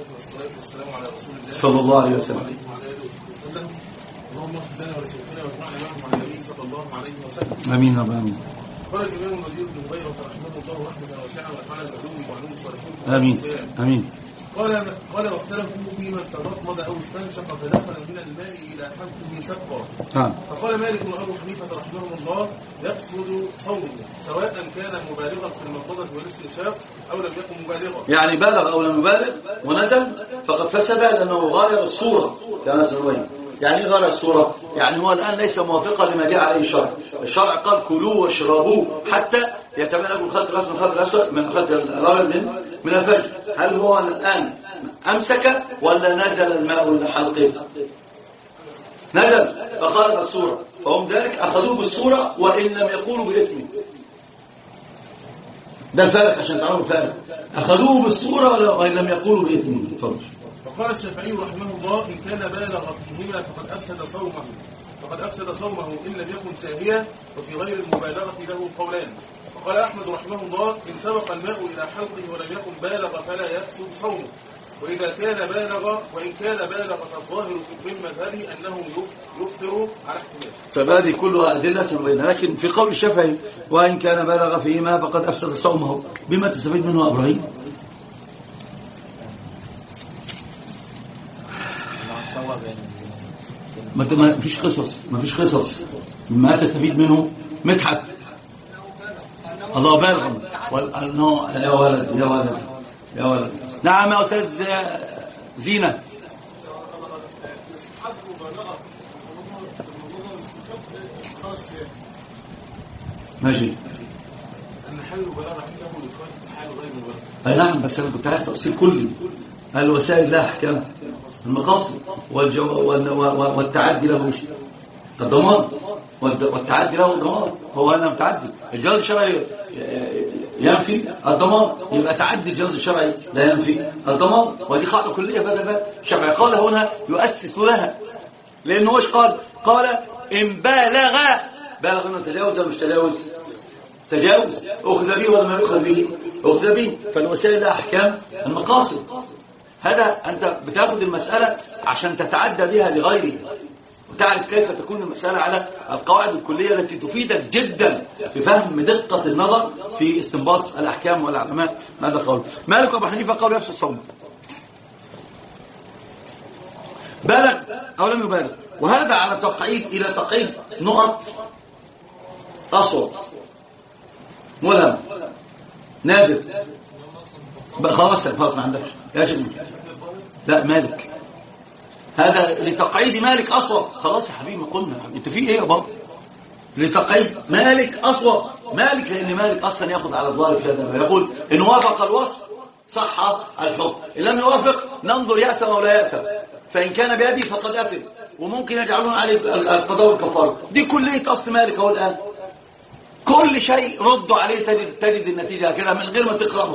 والصلاة والسلام على رسول الله صلى الله عليه وسلم. اللهم اغفر لنا ولشيخنا واجمعنا معهم على النبي صلى الله عليه وسلم. امين امين. قال الامام الوزير بن مبيرة رحمه الله رحمة واسعة ونفعنا العلوم وعلوم الصالحين. امين امين. قال واختلفوا فيما تمضمض او استنشق فدخل من الماء الى حلقه سقا. فقال مالك وابو حنيفة رحمهم الله يفسد صومه سواء كان مبالغا في المضمضة والاستنشاق او لم يكن مبالغا. يعني بالغ او لم يبالغ ونزل فقد فسد لانه غير الصورة كما سنبين. يعني ايه غير الصورة؟ يعني هو الآن ليس موافقا لما جاء عليه الشرع. الشرع قال كلوا واشربوا حتى يتبين لكم الخيط الأسود من الخيط الأسود من الخيط الأبيض من الفجر. هل هو الآن أمسك ولا نزل الماء لحلقه؟ نزل فخالف الصورة، فهم ذلك أخذوه بالصورة وإن لم يقولوا باسمه. ده الفارق عشان تعرفوا الفارق. أخذوه بالصورة وإن لم يقولوا باسمه. تفضل. وقال الشافعي رحمه الله إن كان بالغ فيهما فقد أفسد صومه إن لم يكن ساهيا، وفي غير المبالغة له قولان. وقال أحمد رحمه الله إن سبق الماء إلى حلقه ولم يكن بالغ فلا يفسد صومه، وإن كان بالغ فالظاهر من مذهبي أنه يفطر على احتمال. فهذه كلها أدلة سنبينها، لكن في قول الشافعي وإن كان بالغ فيهما فقد أفسد صومه، بما تستفيد منه إبراهيم؟ ما فيش قصص ما تستفيد منه. مدحت الله بالغ يا ولد نعم يا أستاذ زينة. ماشي. أن حال المبالغة عنده يكون حال غير مبالغة. أي نعم، بس أنا كنت عايز تفصيل كلي. الوسائل لها أحكام، المقاصد والتعدي له الضمان، والتعدي له الضمان. هو أنا متعدي، الجواز الشرعي ينفي الضمان، يبقى تعدي الجواز الشرعي لا ينفي الضمان. ودي قاعدة كلية بدل الشرعي قال هنا يؤسس لها، لأنه وش قال إن بالغ إنه تجاوز ولا مش تجاوز أخذ به ولا ما يأخذ به؟ أخذ به. فالوسائل لها أحكام المقاصد. هذا أنت بتاخذ المسألة عشان تتعدى بها لغيره، وتعرف كيف تكون المسألة على القواعد الكلية التي تفيدك جدا في فهم دقة النظر في استنباط الأحكام والعلماء. ماذا قالوا؟ مالك وأبو حنيفة قالوا يفسد الصوم بالغ أو لم يبالغ، وهذا على تقعيد إلى تقعيد نقط أصل ملهم نادر. خلاص ما عندكش يا شيخ. لا مالك هذا لتقعيد مالك أصوب. خلاص يا حبيبي قلنا انت في ايه يا بابا؟ لتقعيد مالك أصوب. مالك لأن مالك أصلا يأخذ على الظاهر كذا ويقول إن وافق الوصف صح الحكم، إن لم يوافق ننظر يأثم أو لا يأثم، فإن كان بيدي فقد أثم، وممكن يجعلون عليه القضاء والكفارة. دي كلية أصل مالك أهو الآن. كل شيء ردوا عليه تجد النتيجة كده من غير ما تقرأ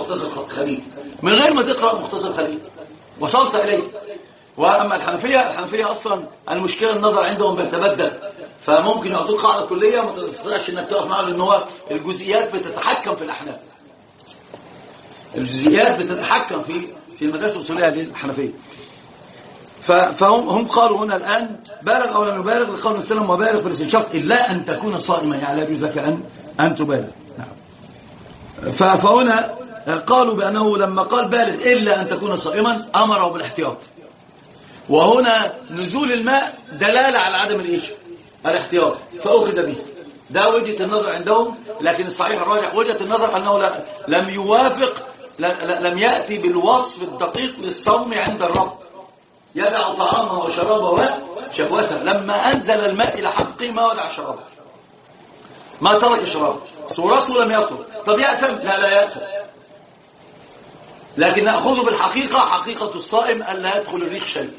مختصر خليل، وصلت إليه. وأما الحنفية أصلا المشكلة النظر عندهم بيتبدل، فممكن يعطوك قاعدة كلية ما تستطيعش انك تقف معه، لأن هو الجزئيات بتتحكم في الأحناف. الجزئيات بتتحكم في المدارس الأصولية للحنفية. فهم قالوا هنا الآن بالغ أو لم يبالغ لقول السلام وبالغ في الاستنشاق إلا أن تكون صائما، يعني لا يجوز لك أن تبالغ. فهنا قالوا بأنه لما قال بالغ إلا أن تكون صائما أمره بالاحتياط. وهنا نزول الماء دلالة على عدم الاحتياط، فأخذ به. ده وجهة النظر عندهم، لكن الصحيح الراجح وجهة النظر أنه لم يوافق، لم يأتي بالوصف الدقيق للصوم عند الرب. يدع طعامه وشرابه وشهوته. لما أنزل الماء إلى حقه ما ودع شرابه، ما ترك شرابه، صورته لم يترك. طب يأثم؟ لا يأثم، لكن نأخذ بالحقيقة، حقيقة الصائم أن لا يدخل الريح شيء.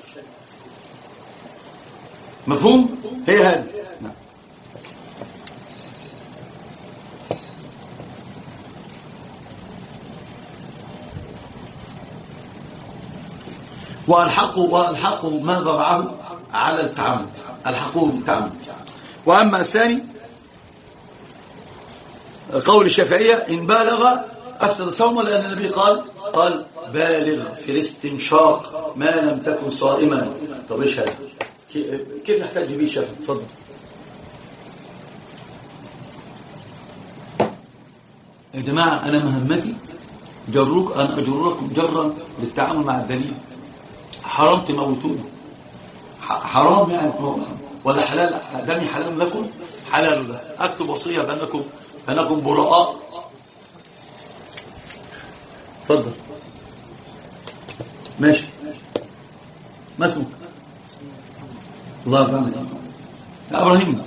مفهوم؟ هي هذه. نعم. والحق ما ضرعه على التعمد، الحقوه بالتعمد. وأما الثاني قول الشافعية إن بالغ أفسد صومه، لأن النبي قال بالغ في الاستنشاق ما لم تكن صائما. طب ايش هذا؟ كيف نحتاج بيه شافعي؟ اتفضل. يا جماعة أنا مهمتي أن أجركم جرا للتعامل مع الدليل. حرام تموتوني، حرام يعني ولا حلال؟ دمي حلال لكم حلال له. أكتب وصية بأنكم براء. اتفضل. ماشي. ما اسمك؟ الله يرحمك يا إبراهيم.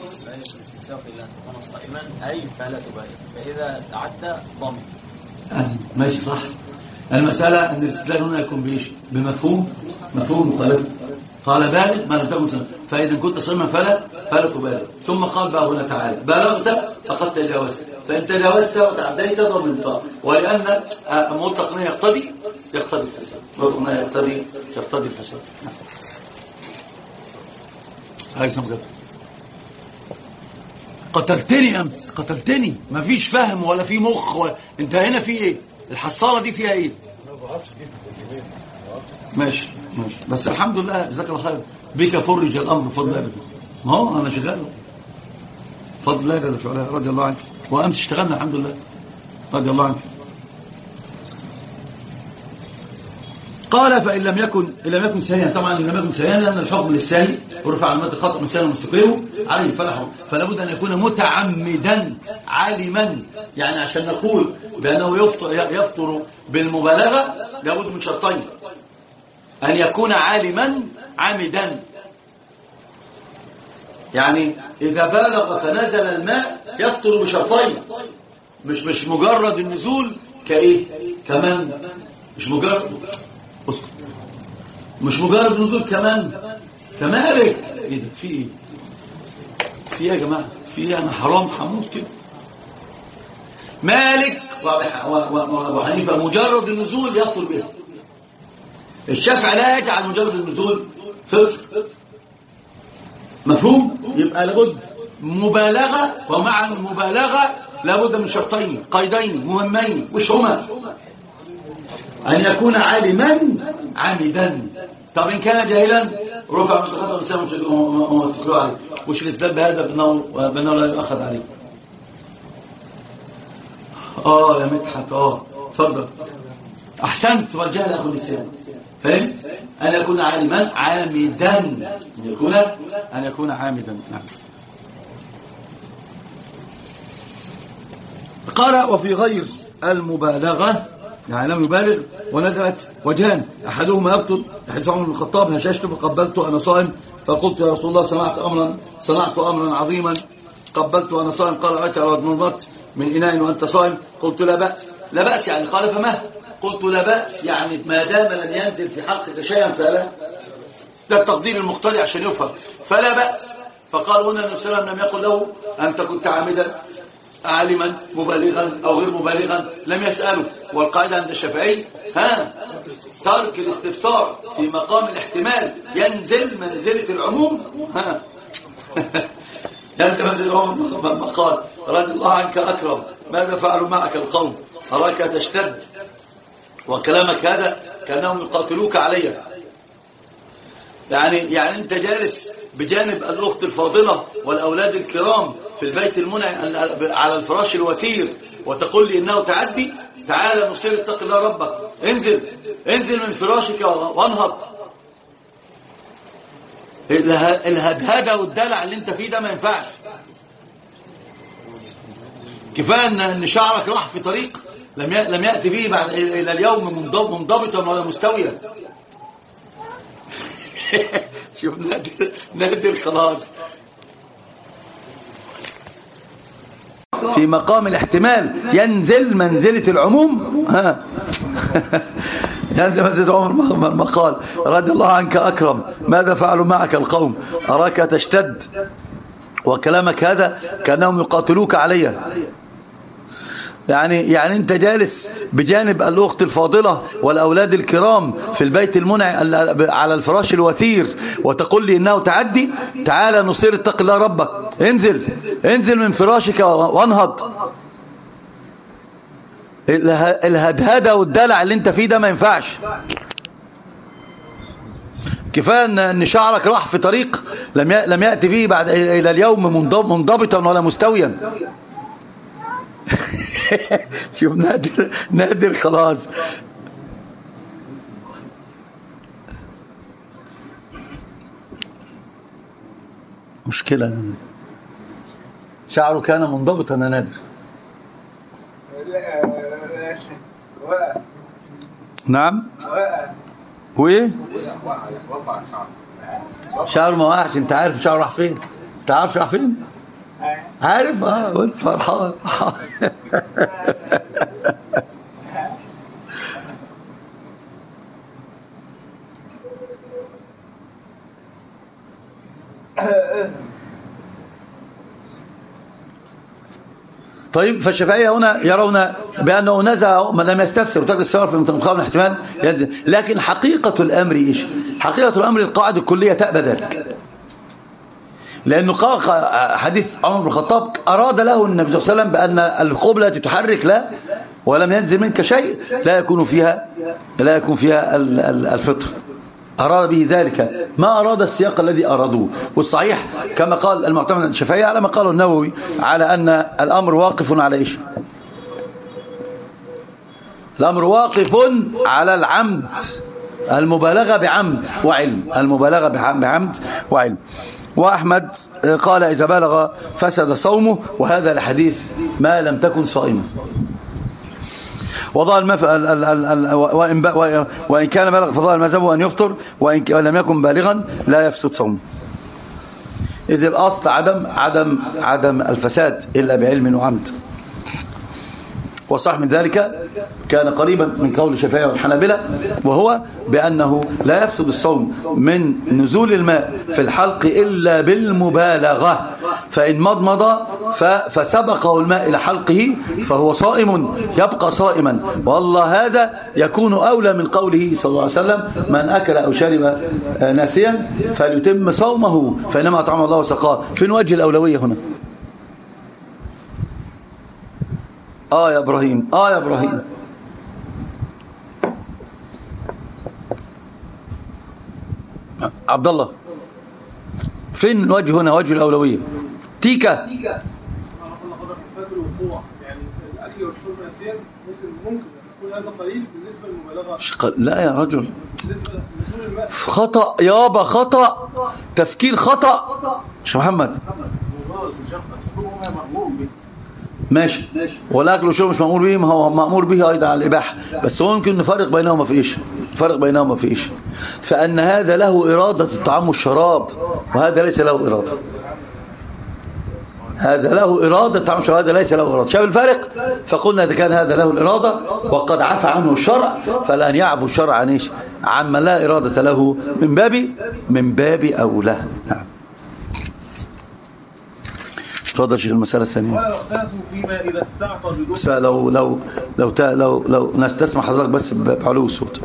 أي فلا تبالغ، فإذا تعدى ضمن. ماشي صح. المسألة أن الاستدلال هنا يكون بإيش؟ بمفهوم مخالفة. قال بالغ ما لم تكن صائما، فإذا كنت صائما فلا تبالغ. ثم قال بقى هنا تعالى بلغت فقد تجاوزت، فإن تجاوزت وتعديت ضمنت. ولأن مطلق يقتضي الحساب، مطلق يقتضي الحساب. هاي سمكت. قتلتني أمس، قتلتني. ما فيش فهم ولا في مخ انت هنا في ايه؟ الحصالة دي فيها ايه؟ ماشي بس الحمد لله جزاك الله خير، بك فرج الامر بفضل الله. ما هو انا شغال بفضل الله رضي الله عنك، وامس اشتغلنا الحمد لله رضي الله عنك. قال فإن لم يكن ساهيا. طبعا إن لم يكن ساهيا لأن الحكم للساهي ورفع علامات الخطأ من ساهي ومستقره عليه فلا حكم، فلا بد أن يكون متعمدا عالما. يعني عشان نقول بأنه يفطر بالمبالغة لابد من شرطين: أن يكون عالما عامدا. يعني إذا بالغ فنزل الماء يفطر بشرطين، مش مجرد النزول كإيه كمان، مش مجرد نزول كمالك. ايه ده؟ في ايه يا جماعه؟ في ايه؟ انا حرام حموت كده. مالك وابو حنيفه مجرد النزول يفطر بها. الشافعي لا يجعل مجرد النزول فطر. مفهوم؟ يبقى لابد مبالغه، ومع المبالغه لابد من شرطين قيدين مهمين. وش هما؟ أن يكون عالما عامدا. طب إن كان جاهلا رفع مستخدم الإنسان ومستقره عليه. وش الإسلام بهذا بأنه لا يؤخذ عليه؟ يا مدحت تفضل. أحسنت. والجهل أخو الإسلام. فهم؟ أن يكون عالما عامدا. أن يكون عامدا. نعم. قال وفي غير المبالغة يعني لم يبالغ ونزلت وجهان: أحدهما يبطل حديث عمر بن الخطاب: هششت فقبلت أنا صائم فقلت يا رسول الله صنعت أمرا عظيما قبلت وأنا صائم. قال رأيت لو نظرت من إناء وأنت صائم؟ قلت لا بأس يعني. قال فما؟ قلت لا بأس يعني ما دام لن ينزل في حقك شيئا فلا. ده التقدير المقتضي عشان يفهم. فلا بأس. فقال هنا النبي صلى الله عليه وسلم لم يقل له أنت كنت عامدا عالما مبالغا أو غير مبالغا، لم يسأله. والقاعدة عند الشافعي ترك الاستفسار في مقام الاحتمال ينزل منزلة العموم. ينزل منزلة العموم. ما قال رضي الله عنك أكرم ماذا فعلوا معك القوم أراك تشتد وكلامك هذا كأنهم يقاتلوك علي. يعني أنت جالس بجانب الأخت الفاضلة والأولاد الكرام في البيت المنعم على الفراش الوثير وتقول لي إنه تعدي. تعال نصير اتق الله ربك. انزل من فراشك وانهض. الهدهدة والدلع اللي انت فيه ده ما ينفعش. كفاية ان شعرك راح في طريق لم يأتي فيه بعد إلى اليوم منضبطا ولا مستويا. شوف نادر خلاص في مقام الاحتمال ينزل منزلة العموم. ينزل منزلة عمر. ما قال رضي الله عنك أكرم ماذا فعلوا معك القوم أراك تشتد وكلامك هذا كأنهم يقاتلوك علي. يعني انت جالس بجانب الأخت الفاضلة والأولاد الكرام في البيت المنعم على الفراش الوثير وتقول لي إنه تعدي. تعال نصير اتق الله ربك. انزل من فراشك وانهض. الهدهده والدلع اللي انت فيه ده ما ينفعش. كفايه ان شعرك راح في طريق لم ياتي فيه بعد الى اليوم منضبطا ولا مستويا. شوف نادر خلاص. مشكلة. شعره كان منضبطا يا نادر. نعم. وايه؟ شعره ما وقعش. انت عارف شعره راح فين؟ انت عارف راح فين؟ عارف. بس فرحان. طيب فالشافعية هنا يرون بأنه نزع من لم يستفسر وترك السؤال في مقابل احتمال ينزل. لكن حقيقة الأمر إيش؟ حقيقة الأمر القاعدة الكلية تأبى ذلك، لأنه حديث عمر بن الخطاب أراد له النبي صلى الله عليه وسلم بأن القبلة تحرك لا ولم ينزل منك شيء لا يكون فيها الفطر. أراد به ذلك، ما أراد السياق الذي أرادوه. والصحيح كما قال المعتمد الشافعية على ما قاله النووي على أن الأمر واقف على إيش؟ الأمر واقف على العمد، المبالغة بعمد وعلم، المبالغة بعمد وعلم. وأحمد قال إذا بلغ فسد صومه، وهذا الحديث ما لم تكن صائما. وإن كان بلغ فضاء المذهب أن يفطر، وإن لم يكن بالغا لا يفسد صومه. إذ الأصل عدم الفساد إلا بعلم وعمد. وصح من ذلك كان قريبا من قول الشافعية والحنابلة، وهو بأنه لا يفسد الصوم من نزول الماء في الحلق إلا بالمبالغة. فإن مضمض فسبقه الماء إلى حلقه فهو صائم، يبقى صائما. والله هذا يكون أولى من قوله صلى الله عليه وسلم من أكل أو شرب ناسيا فليتم صومه فإنما أطعم الله وسقاه. فين وجه الأولوية هنا؟ يا إبراهيم. يا إبراهيم. عبد الله، فين الوجه هنا؟ وجه الأولوية. تيكا. يعني الأكل والشرب نسيا ممكن يكون هذا قليل بالنسبة للمبالغة. لا يا رجل، خطأ يابا، خطأ، تفكير خطأ. شو محمد؟ ماشي. والاكل والشرب مش مأمور به، ما هو مأمور به ايضا على الاباحه، بس هو ممكن نفرق بينهما في ايش؟ فان هذا له اراده الطعام والشراب، وهذا ليس له اراده. هذا له اراده الطعام والشراب، هذا ليس له اراده. شايف الفارق؟ فقلنا اذا كان هذا له الاراده وقد عفى عنه الشرع، فلان يعفو الشرع عن ايش؟ عما لا اراده له من باب اولى. نعم. تفضل شيخ. المسألة الثانية. ولا اختلفوا فيما إذا استعطى بدون. بس لو نستسمع حضرتك بس بعلو الصوت.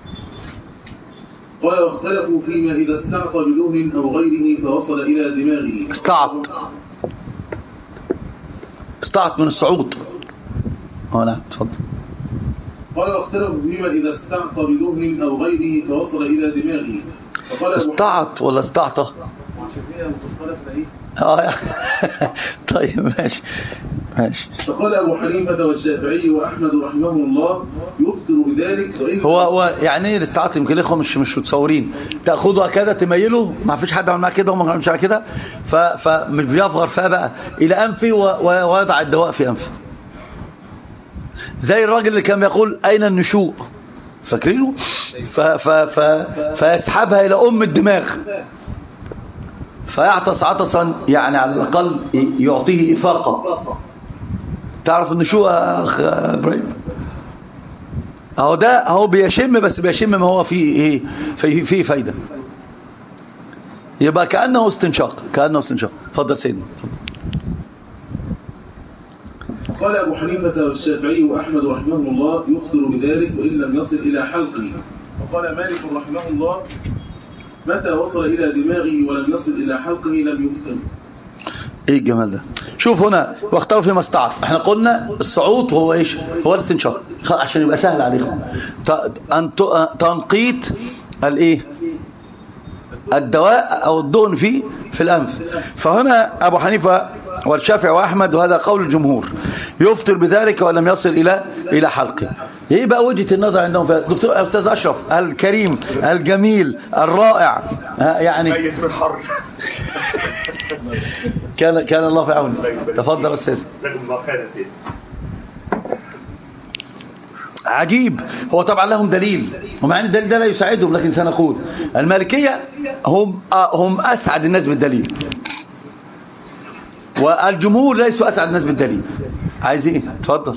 قال واختلفوا فيما إذا استعطى بدهن أو غيره فوصل إلى دماغه. استعط من الصعود. نعم تفضل. قال واختلفوا فيما إذا استعطى بدهن أو غيره فوصل إلى دماغه. استعط ولا استعطى؟ طيب ماشي. فقال أبو حنيفة والشافعي وأحمد رحمه الله يفطر بذلك. هو يعني الاستعاط يمكن الإخوة مش متصورين. تأخذها كذا تميله، ما فيش حد عمل معاه كده وما عملش كده، فمش بيفغر فيها بقى إلى أنفي ويضع الدواء في أنفه، زي الراجل اللي كان بيقول أين النشوء، فاكرينه؟ فيسحبها إلى أم الدماغ، فيعطس عطسا يعني على الأقل يعطيه إفاقة. تعرف النشوء أخ إبراهيم؟ هو بيشم، بس بيشم ما هو فيه فايدة، يبقى كأنه استنشاق. فضل سيدنا. قال أبو حنيفة والشافعي وأحمد رحمه الله يفطر بذلك وإن لم يصل إلى حلقه. وقال مالك رحمه الله متى وصل إلى دماغه ولم يصل إلى حلقه لم يفطر. ايه الجمال ده؟ شوف هنا واختاروا فيما استعار. احنا قلنا الصعود وهو ايش؟ هو الاستنشاق عشان يبقى سهل عليكم. تنقيط الايه؟ الدواء او الدهن في الانف. فهنا ابو حنيفه والشافعي واحمد وهذا قول الجمهور يفطر بذلك ولم يصل الى حلقه. ايه بقى وجهه النظر عندهم في دكتور استاذ اشرف الكريم الجميل الرائع يعني ميت من حر. كان الله في عونه. تفضل استاذ. جزاكم الله خير يا سيدي. عجيب. هو طبعا لهم دليل ومع ان الدليل ده لا يساعدهم، لكن سنقول المالكيه هم اسعد الناس بالدليل والجمهور ليسوا اسعد الناس بالدليل. عايز ايه؟ اتفضل.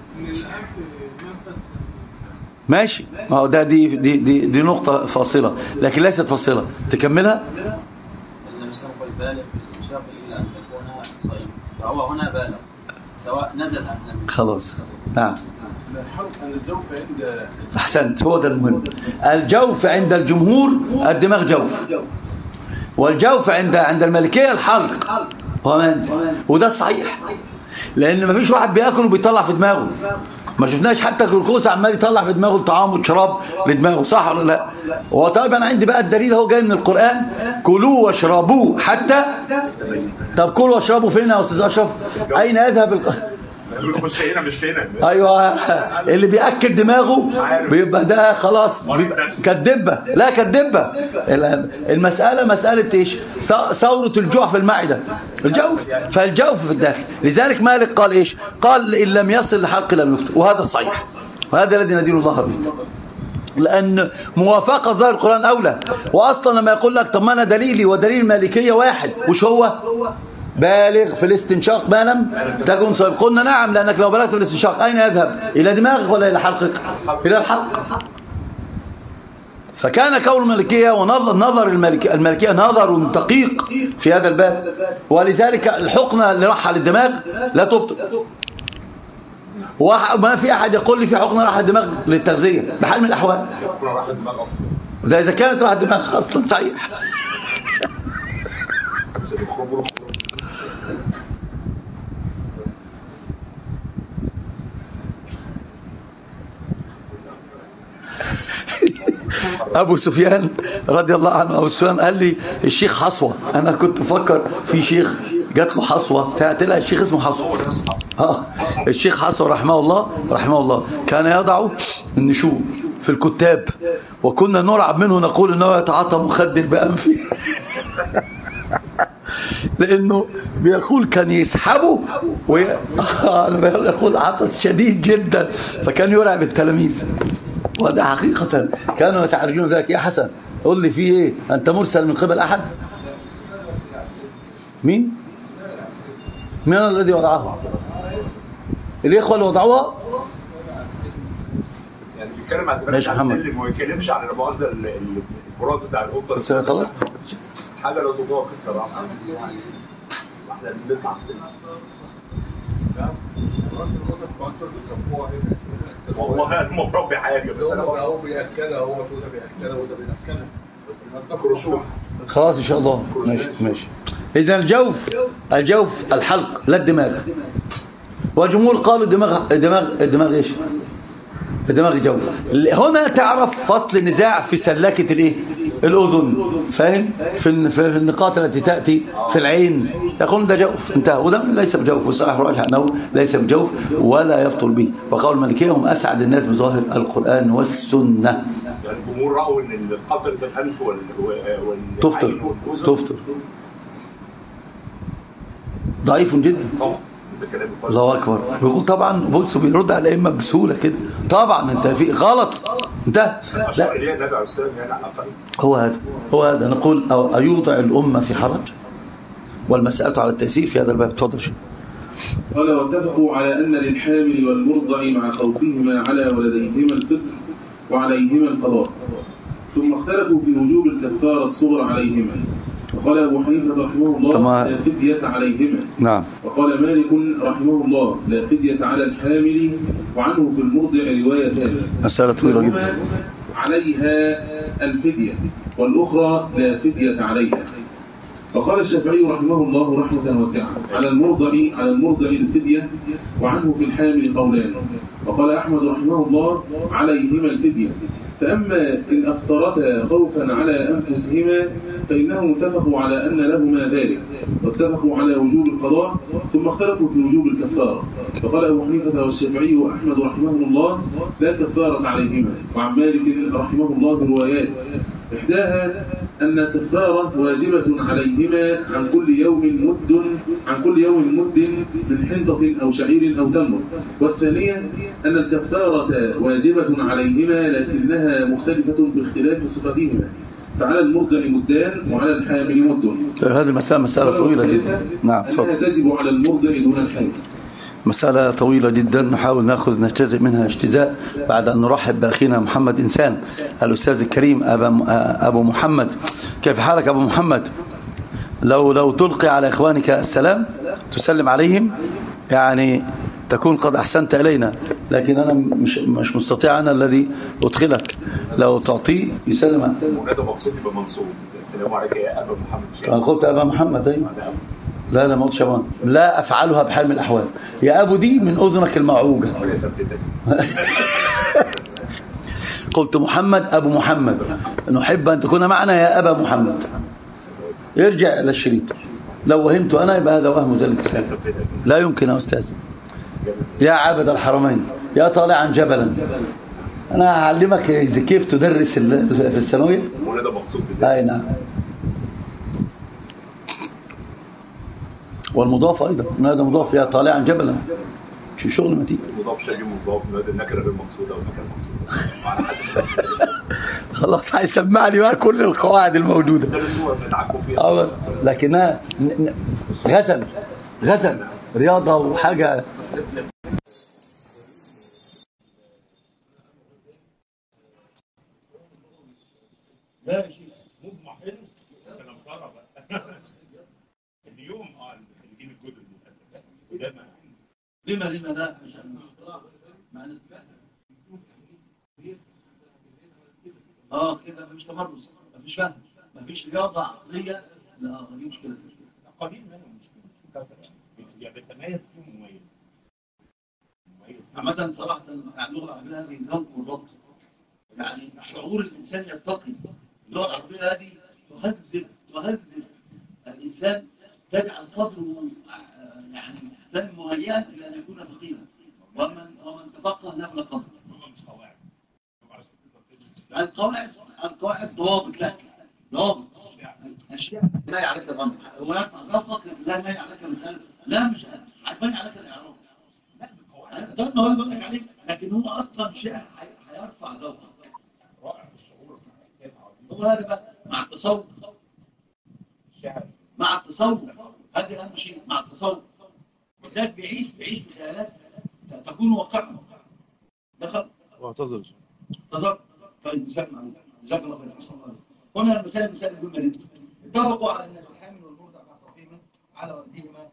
ماشي. ما هو ده دي نقطه فاصله لكن ليست فاصله. تكملها. لم يسبق البالغ في الاستنشاق الا ان تكون صائما، فهو هنا بالغ سواء نزل ام لم. خلاص. نعم. أن الجوف عند احسنت. هو ده المهم. الجوف عند الجمهور الدماغ جوف، والجوف عند المالكيه الحلق هو منزل، وده الصحيح لان ما فيش واحد بياكل وبيطلع في دماغه. ما شفناش حتى جلوكوز عمال يطلع في دماغه الطعام والشراب لدماغه، صح ولا لا؟ هو طيب انا عندي بقى الدليل هو جاي من القرآن، كلوا واشربوا حتى. طب كلوا واشربوا فين يا استاذ اشرف؟ اين يذهب خش هنا مش هنا. ايوه اللي بياكل دماغه بيبقى ده خلاص كدبه. لا كدبه. المساله مساله ايش؟ ثوره الجوع في المعده، الجوف. فالجوف في الداخل. لذلك مالك قال ايش؟ قال ان لم يصل لحلق لم يفطر، وهذا الصحيح وهذا الذي ندين الله به، لأن موافقة ظاهر القرآن أولى. وأصلا لما يقول لك طب ما أنا دليلي ودليل المالكية واحد، وش هو؟ بالغ في الاستنشاق ما لم تكن صائم. قلنا نعم، لأنك لو بلغت في الاستنشاق أين يذهب؟ إلى دماغك ولا إلى حلقك؟ إلى الحلق. فكان قول المالكية ونظر المالكية نظر دقيق في هذا الباب، ولذلك الحقنة اللي راح على الدماغ لا تفطر. وما في أحد يقول لي في حقنة راح الدماغ للتغذية بحال من الأحوال. وده إذا كانت راح الدماغ أصلا صحيح. أبو سفيان رضي الله عنه، أبو سفيان قال لي الشيخ حصوة. أنا كنت أفكر في شيخ جات له حصوة، طلع الشيخ اسمه حصوة. الشيخ حصوة رحمه الله كان يضع النشوء في الكتاب، وكنا نرعب منه نقول انه يتعاطى مخدر بأنفه. لأنه بيقول كان يسحبه يقول عطس شديد جدا، فكان يرعب التلاميذ. وده حقيقة كانوا يتعرجون ذلك. يا حسن قل لي فيه ايه؟ أنت مرسل من قبل أحد؟ مين الذي وضعه؟ الإخوة اللي وضعوها؟ يعني بيتكلم عن ماشي محمد، السلم وما يتكلمش عن المؤاخذة البراز بتاع القطة. بس خلاص حاجة لو تبقى قصة بقى. احنا بنطلع والله انا مربي حاجه، بس انا هو بياكلها، هو ده بياكلها وده بياكلها. خلاص ان شاء الله. ماشي. اذا الجوف الحلق لا الدماغ. والجمهور قالوا الدماغ ايش؟ الدماغ جوف. هنا تعرف فصل النزاع في سلاكه الايه؟ الاذن. فاهم؟ في النقاط التي تاتي في العين يقولون ده جوف انتهى، وده ليس بجوف، والصحيح الراجح انه ليس بجوف ولا يفطر به. وقول المالكيه هم اسعد الناس بظاهر القران والسنه. يعني الجمهور راوا ان قطره الانف تفطر ضعيف جدا. الله اكبر. بيقول طبعا بص بيرد على الائمه بسهوله كده. طبعا انت في غلط انت. لا هو هذا نقول أو يوضع الامه في حرج، والمساله على التيسير في هذا الباب. تفضل شيخ. قال واتفقوا على ان للحامل والمرضع مع خوفهما على ولديهما الفطر وعليهما القضاء، ثم اختلفوا في وجوب الكفاره الصغرى عليهما. وقال أبو حنيفة رحمه الله لا فدية عليهما. نعم. وقال مالك رحمه الله لا فدية على الحامل، وعنه في المرضع روايتان. مسألة طويلة جدا. عليها الفدية والأخرى لا فدية عليها. وقال الشافعي رحمه الله رحمة واسعة على المرضع الفدية، وعنه في الحامل قولان. وقال أحمد رحمه الله عليهما الفدية، فأما إن أفطرتا خوفا على أنفسهما فإنهم اتفقوا على أن لهما ذلك، واتفقوا على وجوب القضاء، ثم اختلفوا في وجوب الكفارة. فقال أبو حنيفة والشافعي وأحمد رحمهم الله لا كفارة عليهما. وعن مالك رحمه الله روايات، إحداها أن الكفارة واجبة عليهما عن كل يوم مد من حنطة أو شعير أو تمر. والثانية أن الكفارة واجبة عليهما لكنها مختلفة باختلاف صفتهما، فعلى المرضع مدان وعلى الحامل مد. هذه مسألة طويلة جدا. نعم، أنها تجب على المرضع دون الحامل. مسألة طويلة جدا، نحاول نجتزئ منها اجتزاء بعد أن نرحب بأخينا محمد إنسان الأستاذ الكريم أبو محمد. كيف حالك أبو محمد؟ لو تلقي على إخوانك السلام تسلم عليهم يعني تكون قد أحسنت إلينا، لكن أنا مش مستطيع، أنا الذي أدخلك. لو تعطيه يسلم عليك. منادى مقصود يبقى منصوب. السلام عليك يا أبا محمد. أنا قلت أبا محمد. أيوه. لا ما قلتش أبا، لا أفعلها بحال من الأحوال. يا أبو دي من أذنك المعوجة. قلت محمد أبو محمد، نحب أن تكون معنا يا أبا محمد. ارجع إلى الشريط، لو وهمت أنا يبقى هذا وهم ذلك السلام. لا يمكن يا أستاذ. يا عابد الحرمين، يا طالعا جبلا، أنا أعلمك كيف تدرس في الثانوية. منادى مقصود. أي نعم. والمضاف أيضا، منادى مضاف، يا طالعا جبلا، شو شغل متين. مضاف شيء مضاف، منادى النكرة غير مقصودة والنكرة مقصودة. خلاص هيسمعني بقى كل القواعد الموجودة. لكنها غزل رياضة وحاجة. لا يا شيخ مجمع حلو كلام طرى بقى. اليوم نجيب الجدد للاسف وده لما لا عشان كده مفيش تمرس، مفيش فهم، مفيش رياضة عقلية. لا دي مشكلة. قليل منهم مش كثرة يعني بيتميز فيهم مميز. عامة صراحة اللغة العربية هذه ذوق والربط، يعني شعور الإنسان يرتقي. اللغة العربية هذه تهذب الإنسان، تجعل قدره يعني مهيئا إلى أن يكون فقيها، ومن تفقه نبل قدر. مش قواعد. القواعد ضوابط، لا ضوابط أشياء لا يعرفها الأمر. هو يرفع رفضك لكن لا يعرفك مسألة، لا مش عجباني عليك الإعراب. ده ما هو بقول لك عليه، لكن هو أصلا شيء هيرفع ذوقك. رائع الشعور. هو هذا بقى مع التصوف. مع التصوف هذه أهم شيء، مع التصوف. ولذلك بيعيش بخيالات تكون واقعا. دخل واعتذر. طيب مسلم عليك، جزاك الله خير، احسن الله. هنا المسائل الجمله دي اتفقوا على ان الحامل والمرضع معطوفين على والديهما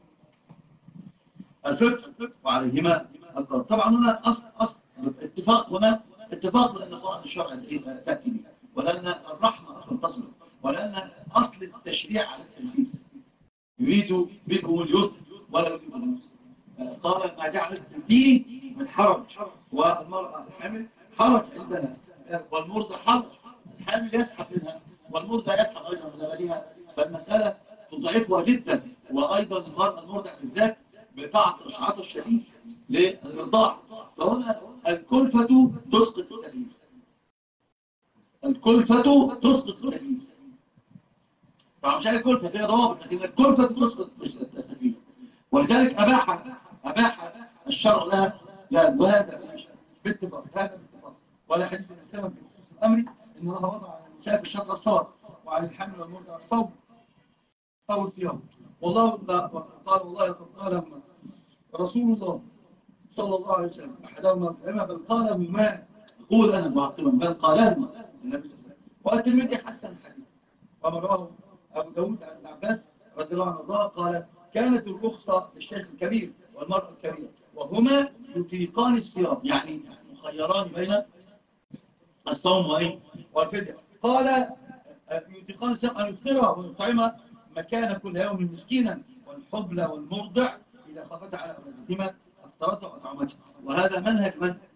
الفطر وعليهما القضاء. طبعا هنا اصل اتفاق، هنا اتفاق لان قرآن الشرع تاتي به، ولان الرحمه اصلا تصل، ولان اصل التشريع على التنسيق. يريد بكم اليسر ولا يريد اليسر. قال ما جعل في الدين من حرج، والمراه الحامل حرج عندنا، والمرضى حرج، الحامل يسحب منها والمرضى يسحب ايضا من ولدها، فالمساله تضعفها جدا. وايضا المراه المرضع بالذات بتعطش عطش شديد للرضاع، فهنا الكلفه تسقط التكليف. الكلفه تسقط التكليف. طبعا مش الكلفه فيها ضوابط، لكن الكلفه تسقط التكليف، ولذلك اباح الشرع لها وهذا باتفاق، هذا ولا حديث الإسلام في خصوص الأمر إن الله وضع على النساء بالشهر الصوم وعلى الحمل والمرضع الصوم أو الصيام. والله قال رسول الله صلى الله عليه وسلم أحدهما بل قاله ما أقول أنا معقبا، بل قاله النبي صلى الله عليه وسلم. والترمذي حسن الحديث، وما رواه أبو داود عن ابن عباس رضي الله عنه قال كانت الرخصة للشيخ الكبير والمرأة الكبيرة وهما يطيقان الصيام، يعني مخيران بين الصوم والفدية. قال يطيقان الصيام أن يفطرها ويطعمها مكان كل يوم مسكينا والحبلى والمرضع إذا خافتا على أولادهما أفطرتا وأطعمتا. وهذا منهج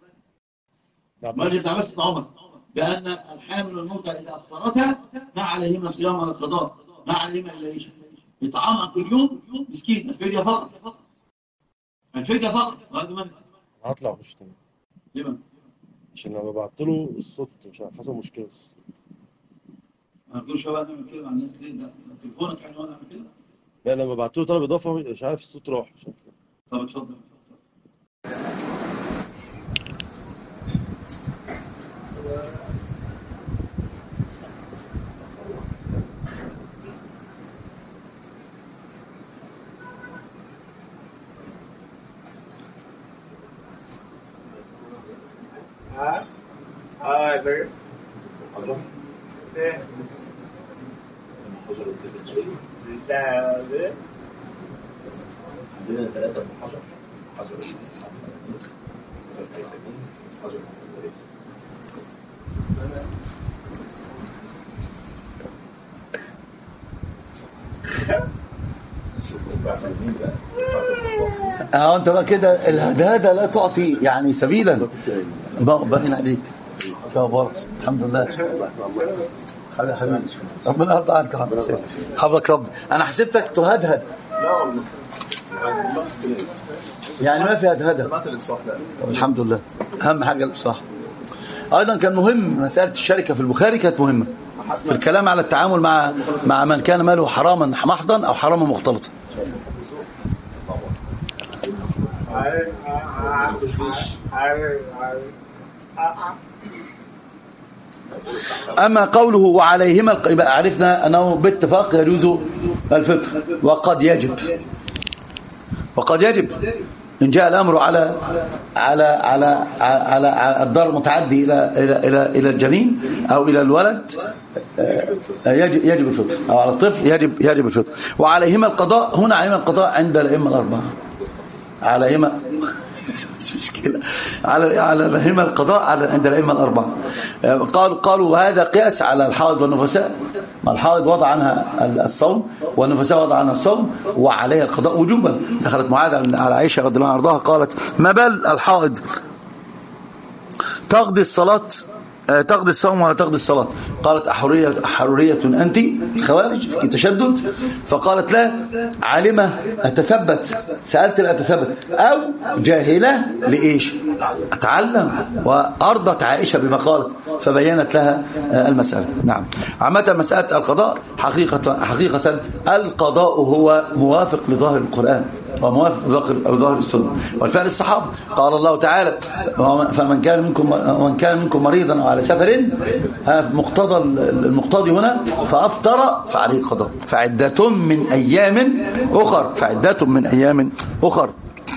منهج عباس بن عمر بأن الحامل والمرضع إذا أفطرتا ما عليهما صيام ولا قضاء، ما عليهما إلا إيش؟ إطعام عن كل يوم مسكين. الفدية فقط، الفدية فقط. وهذا منهج. هطلع مش تاني لمن؟ عشان لما بعت له الصوت مش عارف حصل مشكلة. ما تقولش بقى نعمل كده مع الناس ليه؟ ده تليفونك يعني وانا اعمل كده؟ لا لما بعت له طلب اضافه مش عارف الصوت راح. طب اتفضل. ده عندنا 3 من حجر الحسن حجر الاسكندريه. انت بقى كده الهدهده لا تعطي يعني سبيلا. باين عليك كبر. الحمد لله حبيبي ربنا يرضى عنك. حفظك ربي. انا حسبتك تهدهد يعني ما في هدهده. طب الحمد لله. اهم حاجه الافصاح. ايضا كان مهم مساله الشركه في البخاري، كانت مهمه في الكلام على التعامل مع من كان ماله حراما محضا او حراما مختلطا. أما قوله وعليهما يبقى عرفنا أنه باتفاق يجوز الفطر وقد يجب إن جاء الأمر على الضرر المتعدي إلى الجنين أو إلى الولد يجب الفطر، أو على الطفل يجب الفطر. وعليهما القضاء. هنا عليهما القضاء عند الأئمة الأربعة. عليهما مش مشكلة. عليهما القضاء عند الأئمة الأربعة. قالوا وهذا قياس على الحائض والنفساء. ما الحائض وضع عنها الصوم والنفساء وضع عنها الصوم وعليها القضاء وجوبا. دخلت معاذ على عائشة رضي الله عنها قالت ما بال الحائض تقضي الصوم ولا تقضي الصلاة؟ قالت أحرورية أنت خوارج في تشدد؟ فقالت لا، عالمة أتثبت، سألت لأتثبت، أو جاهلة لإيش أتعلم. وأرضت عائشة بما قالت فبينت لها المسألة. نعم. عامة مسألة القضاء حقيقة القضاء هو موافق لظاهر القرآن وموافق لظاهر السنة والفعل الصحابة. قال الله تعالى فمن كان منكم مريضا أو على سفر، المقتضي هنا فأفطر فعليه القضاء فعدة من أيام أخر.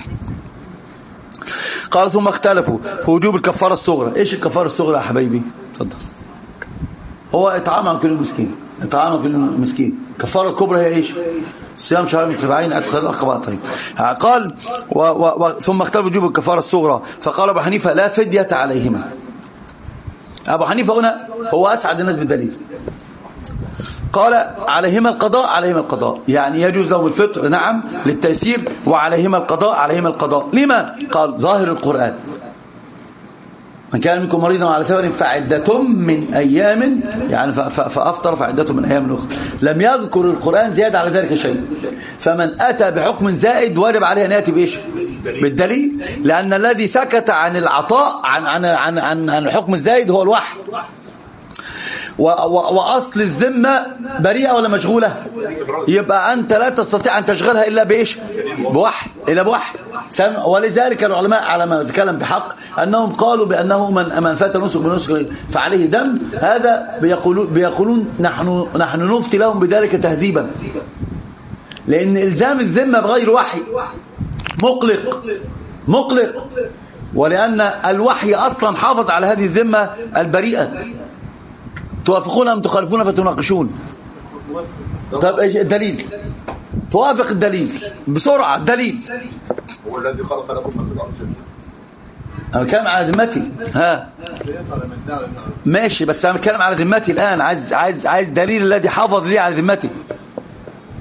قال ثم اختلفوا في وجوب الكفارة الصغرى. ايش الكفارة الصغرى يا حبايبي؟ اتفضل. هو اطعام عن كل مسكين. الكفارة الكبرى هي ايش؟ صيام شهرين متتابعين ادخل الرقبة. طيب قال ثم اختلف وجوب الكفارة الصغرى. فقال ابو حنيفة لا فدية عليهما. ابو حنيفة هنا هو اسعد الناس بالدليل. قال عليهما القضاء يعني يجوز لهم الفطر نعم للتيسير، وعليهما القضاء لما؟ قال ظاهر القرآن من كان منكم مريضا على سفر فعدة من أيام، يعني فأفطر فعدة من أيام أخرى. لم يذكر القرآن زيادة على ذلك شيء. فمن أتى بحكم زائد واجب عليه أن يأتي بإيش؟ بالدليل. لأن الذي سكت عن العطاء عن الحكم الزائد هو الوحي. وأصل الذمة بريئة ولا مشغولة؟ يبقى أنت لا تستطيع أن تشغلها إلا بإيش؟ بوحي. ولذلك العلماء على ما نتكلم بحق أنهم قالوا بأنه من فات نسك بنسك فعليه دم. هذا بيقولون نحن نفتي لهم بذلك تهذيبا، لأن إلزام الذمة بغير وحي مقلق، ولأن الوحي أصلا حافظ على هذه الذمة البريئة. توافقون أم تخالفون فتناقشون. طب ايش الدليل؟ توافق الدليل بسرعة. الدليل هو الذي خلق لكم من الأرض جميعا. أنا بتكلم على ذمتي. ماشي، بس أنا بتكلم على ذمتي الآن. عايز دليل الذي حافظ لي على ذمتي.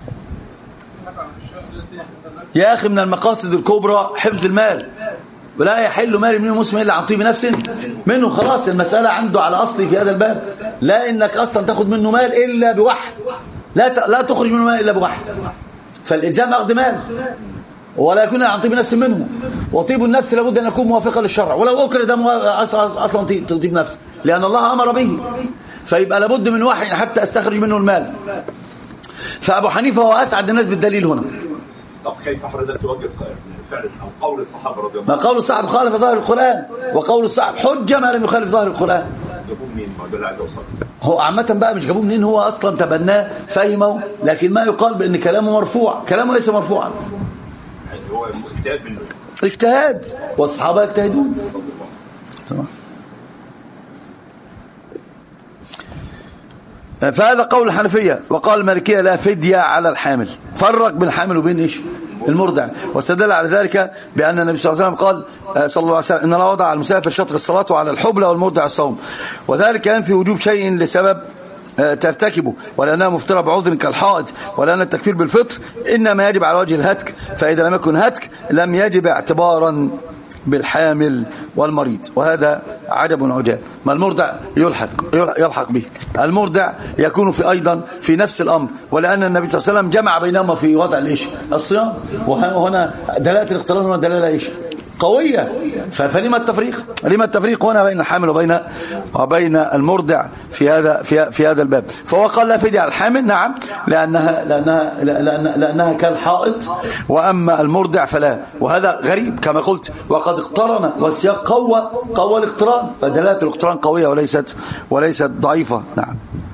يا أخي من المقاصد الكبرى حفظ المال، ولا يحل مال من مسلم إلا عن طيب نفس منه. خلاص المسألة عنده على أصلي في هذا الباب، لا إنك أصلا تأخذ منه مال إلا بوحي، لا تخرج منه مال إلا بوحي. فالإلزام أخذ مال ولا يكون عن طيب نفس منه، وطيب النفس لابد أن يكون موافقا للشرع، ولو أكره ده أصلا طيب نفس لأن الله أمر به، فيبقى لابد من وحي حتى أستخرج منه المال. فأبو حنيفة هو أسعد الناس بالدليل هنا. طب كيف حضرتك توجه فعل أو قول الصحابة رضي الله ما عنهم؟ قول الصحابة خالف ظاهر القرآن، وقول الصحابة حجة ما لم يخالف ظاهر القرآن. جابوه منين؟ ما ده اللي عايز أوصله. هو عامة بقى مش جابوه منين، هو أصلا تبناه فهمه، لكن ما يقال بأن كلامه مرفوع، كلامه ليس مرفوعا، يعني هو اجتهاد منه. اجتهاد، والصحابة يجتهدون. تمام. فهذا قول الحنفية. وقال المالكية لا فدية على الحامل. فرق بين الحامل وبين إيش؟ المرضع. واستدل على ذلك بأن النبي صلى الله عليه وسلم قال صلى الله عليه وسلم إن الله وضع على المسافر شطر الصلاة وعلى الحبلى والمرضع الصوم، وذلك ينفي وجوب شيء لسبب ترتكبه، ولأنها مفطرة بعذر كالحائط، ولأن التكفير بالفطر إنما يجب على وجه الهتك، فإذا لم يكن هتك لم يجب اعتبارا بالحامل والمريض. وهذا عجب عجاب. ما المرضع يلحق به، المرضع يكون في أيضا في نفس الأمر، ولأن النبي صلى الله عليه وسلم جمع بينهما في وضع الإيش؟ الصيام. وهنا دلالة الاقتران هنا دلالة إيش؟ قوية. فلما التفريق؟ لما التفريق هنا بين الحامل وبين المرضع في هذا الباب؟ فهو قال لا فدية على الحامل، نعم، لأنها كالحائط، وأما المرضع فلا. وهذا غريب كما قلت، وقد اقترن والسياق قوى الاقتران، فدلالة الاقتران قوية وليست ضعيفة. نعم.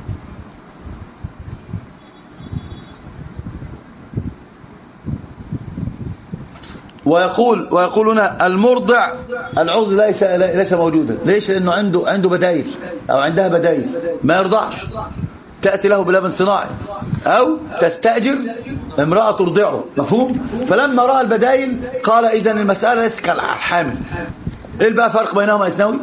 ويقولون المرضع العذر ليس موجودا. ليش؟ لأنه عنده بدايل أو عندها بدايل، ما يرضعش، تأتي له بلبن صناعي أو تستأجر امرأة ترضعه، مفهوم؟ فلما رأى البدايل قال إذن المسألة ليست كالحامل. إيه بقى فرق بينهما إسناوي؟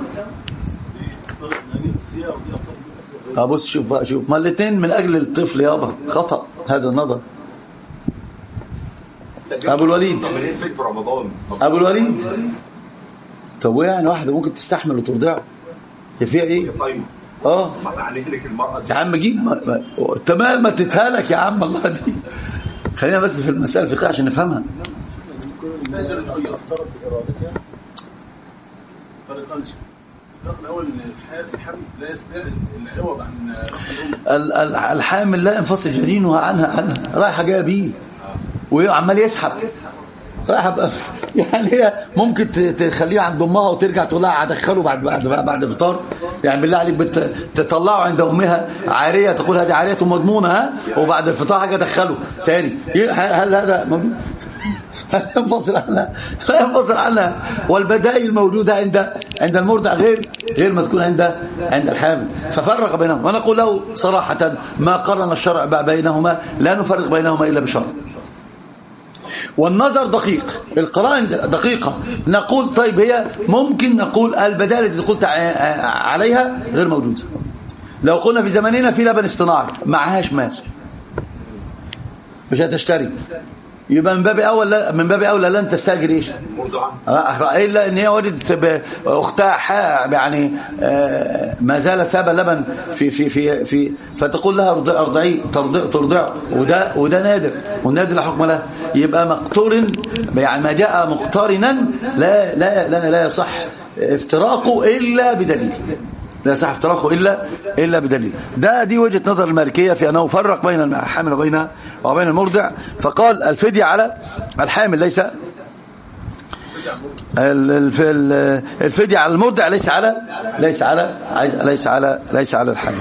بص شوف ما الاثنين من أجل الطفل يابا، خطأ هذا النظر. أبو الوليد أبو الوليد طب يعني واحدة ممكن تستحمل وترضعه فيها إيه؟ يا عم جيب تمام ما تتهالك يا عم الله دي. خلينا بس في المسألة الفقهية عشان نفهمها. استاجر أو يفترض بإرادتها فرقانش. الفرق الأول إن الحامل لا يستاهل العوض عن الحامل لا ينفصل جنينها عنها رايحة جاية بيه وعمال يسحب يعني هي ممكن تخليه عند امها وترجع تقول لها هدخله بعد الفطار. يعني بالله عليك تطلعه عند امها عاريه، تقول هذه عاريه مضمونه ها، وبعد الفطار حاجه ادخله تاني. هل هذا موجود؟ لا ينفصل عنها. والبدائل موجوده عند المرضع غير ما تكون عند الحامل. ففرق بينهم، ونقول له صراحه ما قرن الشرع بينهما لا نفرق بينهما الا بشرع. والنظر دقيق، القرائن دقيقة. نقول طيب هي ممكن نقول البدائل التي قلت عليها غير موجودة. لو قلنا في زماننا في لبن اصطناعي معهاش مال مش هتشتري، يبقى من باب اولى لن تستاجر ايش الا ان هي وجدت اختها يعني ما زال ثاب اللبن في فتقول لها ارضعي ترضع، وده نادر، والنادر لا حكم له. يبقى مقترن، يعني ما جاء مقترنا لا يصح افتراقه الا بدليل، لا يصح افتراقه الا بدليل. دي وجهة نظر المالكية في انه فرق بين الحامل وبين المرضع. فقال الفدية على الحامل، ليس الفدية على المرضع، ليس على الحامل.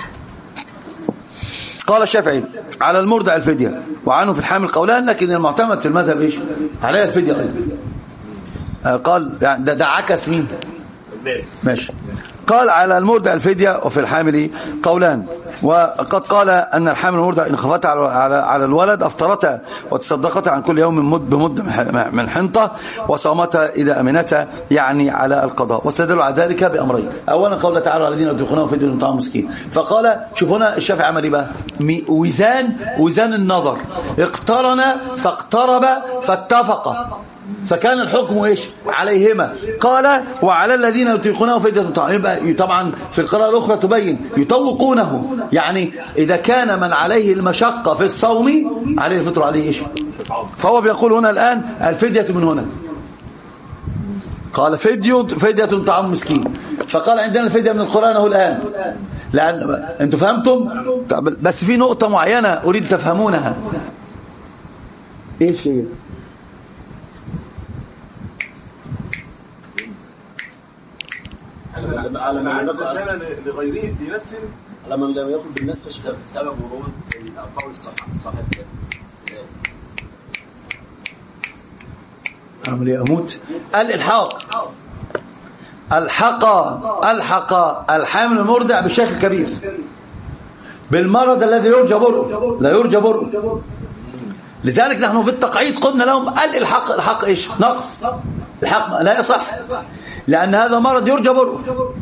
قال الشافعي على المرضع الفدية، وعنه في الحامل قولان، لكن المعتمد في المذهب ايش؟ عليها الفدية ايضا. قال يعني ده عكس مين؟ ماشي. قال على المرضع الفدية وفي الحامل قولان. وقد قال أن الحامل والمرضع إن خفتا على الولد أفطرتا وتصدقتا عن كل يوم بمد من حنطة وصامتا إذا أمنتا، يعني على القضاء. واستدلوا على ذلك بأمرين. أولا قوله تعالى الذين يطيقونه فدية طعام مسكين، فقال شوف هنا الشافعي عمل ايه بقى؟ وزان النظر، اقترن فاقترب فاتفق، فكان الحكم ايش عليهما. قال وعلى الذين يطيقونه فدية طعام، يبقى طبعا في القراءة الأخرى تبين يطوقونه، يعني إذا كان من عليه المشقة في الصوم عليه الفطر عليه ايش، فهو بيقول هنا الآن الفدية من هنا، قال فدية طعام مسكين، فقال عندنا الفدية من القرآن هو الآن، لأن أنتم فهمتم. بس في نقطة معينة أريد تفهمونها. ايش هي؟ على من لغيره بنفس، على من لم يأخذ بالنسخ سبب ورود القول الصحيح. أعمل إيه أموت؟ الحق الحامل المرضع بالشيخ الكبير بالمرض الذي يرجى برؤه، لا يرجى برؤه. لذلك نحن في التقعيد قلنا لهم الحق ايش؟ نقص. الحق لا يصح لأن هذا مرض يرجى برؤه،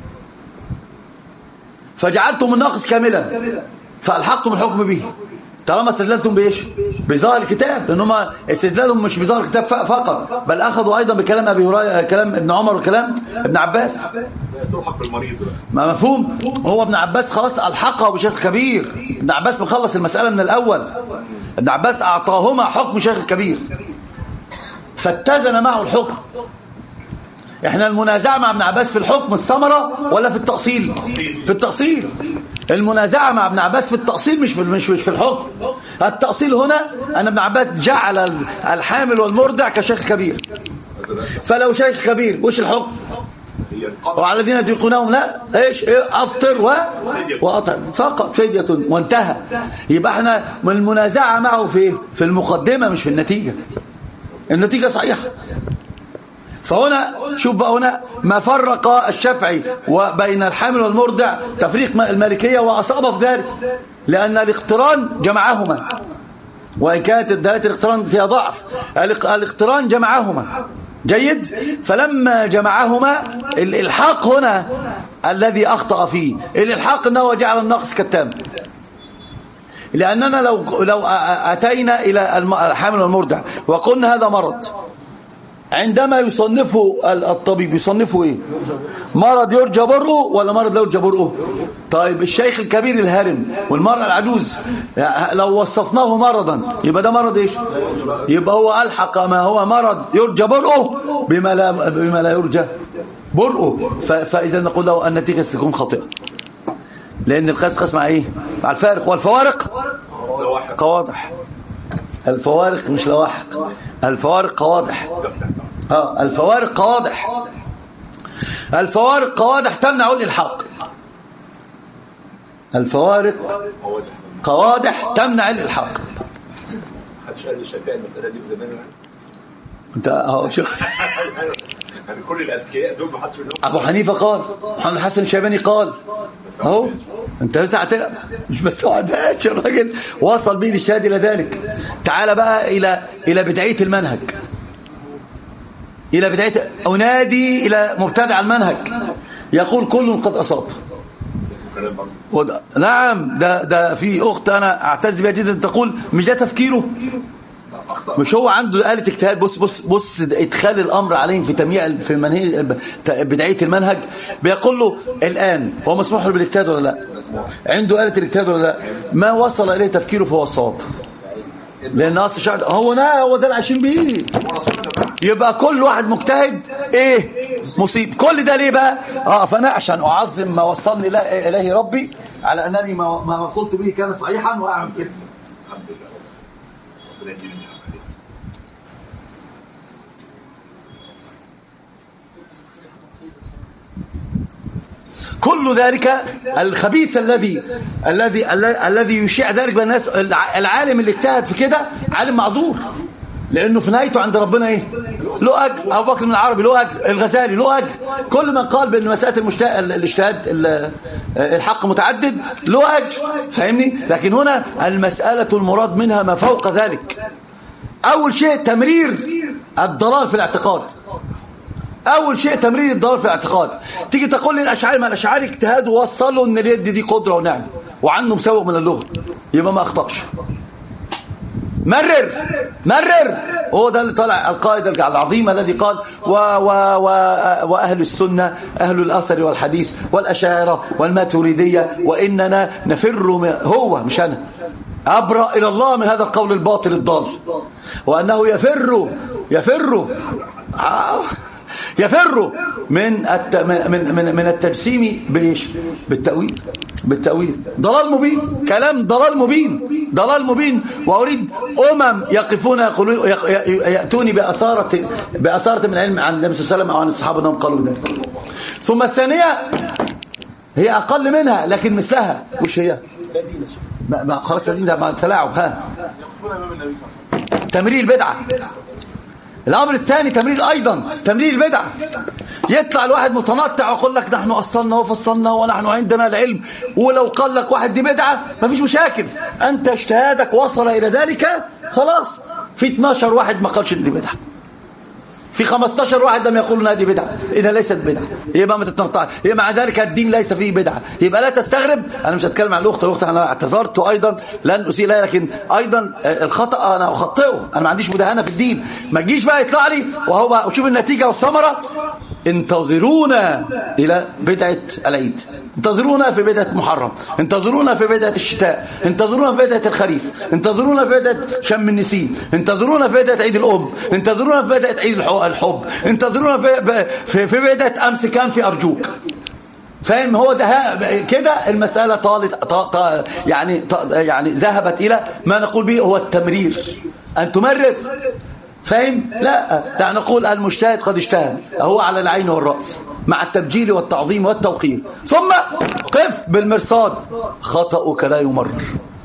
فجعلتم الناقص كاملا فألحقتم الحكم به طالما استدللتم بايش؟ بظاهر الكتاب، لأنهم استدلالهم مش بظاهر الكتاب فقط، بل أخذوا أيضا بكلام أبي هريرة، كلام ابن عمر وكلام ابن عباس. تلحق بالمريض ما مفهوم. هو ابن عباس خلاص ألحقه بشيخ كبير، ابن عباس مخلص المسألة من الأول، ابن عباس أعطاهما حكم شيخ الكبير فاتزن معه الحكم. احنا المنازعة مع ابن عباس في الحكم الثمرة ولا في التأصيل؟ في التأصيل. المنازعة مع ابن عباس في التأصيل مش في الحكم. التأصيل هنا أن ابن عباس جعل الحامل والمرضع كشيخ كبير، فلو شيخ كبير وش الحكم؟ وعلى الذين يطيقونهم لا ايش؟ افطر واطعم فقط، فدية وانتهى. يبقى احنا من المنازعة معه في المقدمة مش في النتيجة. النتيجة صحيحة. فهنا شوف بقى هنا ما فرق الشافعي وبين الحامل والمرضع تفريق المالكية وأصاب في ذلك، لأن الاقتران جمعهما، وإن كانت دلالة الاقتران فيها ضعف، الاقتران جمعهما جيد. فلما جمعهما الإلحاق هنا الذي أخطأ فيه، الإلحاق أنه جعل النقص كالتام، لأننا لو أتينا إلى الحامل والمرضع وقلنا هذا مرض، عندما يصنفه الطبيب يصنفه ايه؟ مرض يرجى برؤه ولا مرض لا يرجى برؤه؟ طيب الشيخ الكبير الهرم والمرأة العجوز لو وصفناه مرضا يبقى ده مرض ايش؟ يبقى هو ألحق ما هو مرض يرجى برؤه بما لا يرجى برؤه. فإذا نقول له النتيجة ستكون خاطئة، لأن القياس مع ايه؟ مع الفارق، والفوارق قواضح. الفوارق مش لواحق، الفوارق قواضح. الفوارق قواضح، الفوارق قواضح تمنع الإلحاق. الفوارق قواضح تمنع الإلحاق. محدش قال الشافعي المسألة دي زمان انت اهو شوف يعني كل الأذكياء دول محدش منهم. أبو حنيفة قال، محمد الحسن الشيباني قال، اهو انت لسه هتلعب مش مستوعبهاش. الراجل وصل به الاجتهاد الى ذلك. تعال بقى الى بداية المنهج، الى بداية انادي الى مبتدع المنهج يقول كل قد اصاب. نعم ده في اخت انا اعتز بها جدا تقول مش ده تفكيره، مش هو عنده آلة اجتهاد. بص ادخال الامر عليهم في تمييع في منهج بداية المنهج. بيقول له الان هو مسموح له بالاجتهاد ولا لا؟ عنده آلة الاجتهاد ولا لا؟ ما وصل اليه تفكيره فهو الصواب، لان اصل شعب هو ده اللي عايشين بيه. يبقى كل واحد مجتهد ايه مصيب. كل ده ليه بقى؟ فانا عشان اعظم ما وصلني اليه ربي على انني ما قلت به كان صحيحا واعمل كده. كل ذلك الخبيث الذي يشيع ذلك بين الناس. العالم اللي اجتهد في كده عالم معذور، لانه في نهايته عند ربنا ايه؟ له أجر، أبو بكر بن العربي له أجر، الغزالي له أجر، كل من قال بأن مسألة الاجتهاد الحق متعدد له أجر، فاهمني؟ لكن هنا المسألة المراد منها ما فوق ذلك. أول شيء تمرير الضلال في الاعتقاد، أول شيء تمرير الضلال في الاعتقاد. تيجي تقول لي الأشعري، ما الأشعري اجتهادوا ووصلوا أن اليد دي قدرة ونعمة وعنه مسوق من اللغة، يبقى ما أخطأش. مرر هو ده اللي طلع القائد العظيم الذي قال وأهل السنة أهل الأثر والحديث والأشاعرة والماتريدية وإننا نفر، هو مش أنا، أبرأ إلى الله من هذا القول الباطل الضال، وأنه يفر من التجسيم بالتأويل. ضلال مبين، كلام ضلال مبين. وأريد يقفون يأتوني بأثارة من العلم عن النبي صلى الله عليه وسلم أو عن الصحابة أنهم قالوا بذلك. ثم الثانية هي أقل منها لكن مثلها، وش هي؟ خلاص الدين ده مع تلاعب. يقفون أمام النبي صلى الله عليه وسلم، تمرير البدعة. الأمر الثاني تمرير البدعة. يطلع الواحد متنطع ويقول لك نحن أصلنا وفصلنا ونحن عندنا العلم، ولو قال لك واحد دي بدعة ما فيش مشاكل، أنت اجتهادك وصل إلى ذلك خلاص. في 12 واحد ما قالش دي بدعة، في 15 واحد لم يقولوا انها دي بدعه، اذا ليست بدعه يبقى ما تتنطع، يبقى مع ذلك الدين ليس فيه بدعه، يبقى لا تستغرب. انا مش هتكلم عن الاخت انا اعتذرت ايضا لن اسيء لها، لكن ايضا الخطا انا اخطئه، انا ما عنديش مداهنه في الدين. ما تجيش بقى يطلع لي وهو وشوف النتيجه والثمره. انتظرونا الى بدعه العيد، انتظرونا في بدعه محرم، انتظرونا في بدعه الشتاء، انتظرونا في بدعه الخريف، انتظرونا في بدعه شم النسيم، انتظرونا في بدعه عيد الام، انتظرونا في بدعه عيد الحب، انتظرونا في بدعه امس كان في ارجوك. فاهم؟ هو ده كده المساله طالت يعني ذهبت الى ما نقول به هو التمرير، ان تمرر. فاهم؟ لا، دع نقول المجتهد قد اجتهد، هو على العين والرأس مع التبجيل والتعظيم والتوقير. ثم قف بالمرصاد، خطأك لا يمرر.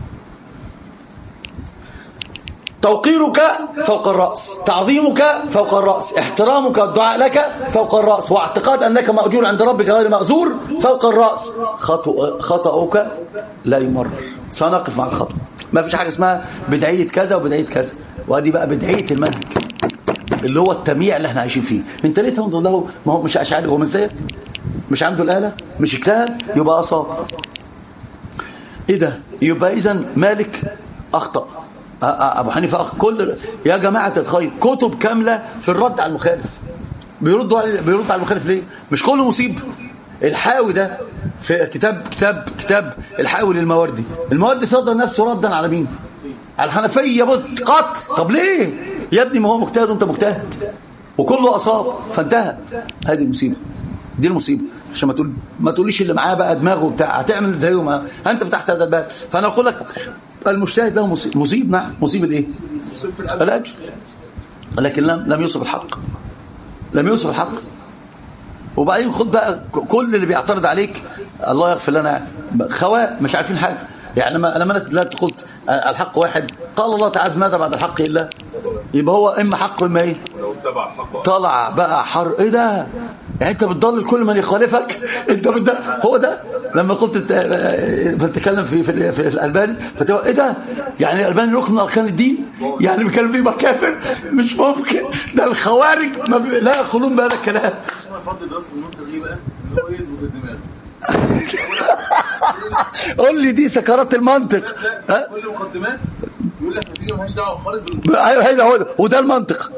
توقيرك فوق الرأس، تعظيمك فوق الرأس، احترامك والدعاء لك فوق الرأس، واعتقاد أنك مأجور عند ربك غير مأزور فوق الرأس. خطأك لا يمرر. سنقف مع الخطأ. ما فيش حاجة اسمها بدعية كذا وبدعية كذا، وهذه بقى بدعية المنهج اللي هو التمييع اللي احنا عايشين فيه. انت ليه تنظر له؟ ما هو مش أشعري، هو من زيك، مش عنده الآلة، مش اجتهد، يبقى أصاب. ايه ده؟ يبقى إذن مالك أخطأ، أبو حنيفة أخطأ. كل يا جماعة الخير كتب كاملة في الرد على المخالف، بيرد على المخالف ليه؟ مش كله مصيب. الحاوي ده في كتاب الحاوي للمواردي، المواردي صدر نفسه ردا على مين؟ على الحنفية. بص قتل. طب ليه يا ابني؟ ما هو مجتهد وانت مجتهد وكله أصاب فانتهى. هذه المصيبة، دي المصيبة. عشان ما تقوليش اللي معاه بقى دماغه بتاع هتعمل زيه، انت فتحت هذا الباب. فانا اقول لك المجتهد له مصيب. نعم، مصيب الايه؟ مصيب في الاجر، لكن لم يوصف الحق. وبعدين خد بقى كل اللي بيعترض عليك الله يغفر لنا خواء مش عارفين حاجه. يعني لما الناس دلوقتي قلت الحق واحد، قال الله تعالى ماذا بعد الحق الا، يبقى هو اما حق واما ايه؟ طلع بقى حر. ايه ده؟ يعني انت بتضلل كل من يخالفك؟ انت هو ده لما قلت بتتكلم في الالباني فتقول ايه ده؟ يعني الالباني ركن من اركان الدين، يعني بيتكلم فيه كافر؟ مش ممكن. ده الخوارج لا يقولون بهذا الكلام. فضل درس المنطق ايه بقى؟ هو ايه الدماغ؟ قول لي دي سكرات المنطق. كل مقدمات يقول لك نتيجه مالهاش دعوه خالص ايوه هذا وده المنطق.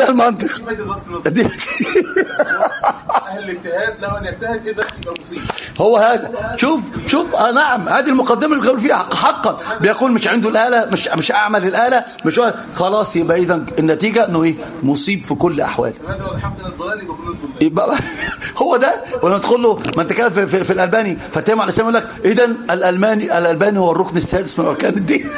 اهل الاجتهاد له ان يجتهد اذا يبقى مصيب. هو هذا. شوف نعم، هذه المقدمه اللي بيقول فيها حقا، بيقول مش عنده الاله، مش اعمل الاله، مش خلاص. يبقى اذا النتيجه انه ايه؟ مصيب في كل الاحوال. يبقى هو ده. وندخل له ما انت كده في الالباني فتهم على الاسلام، يقول لك اذا الالباني هو الركن السادس من اركان الدين.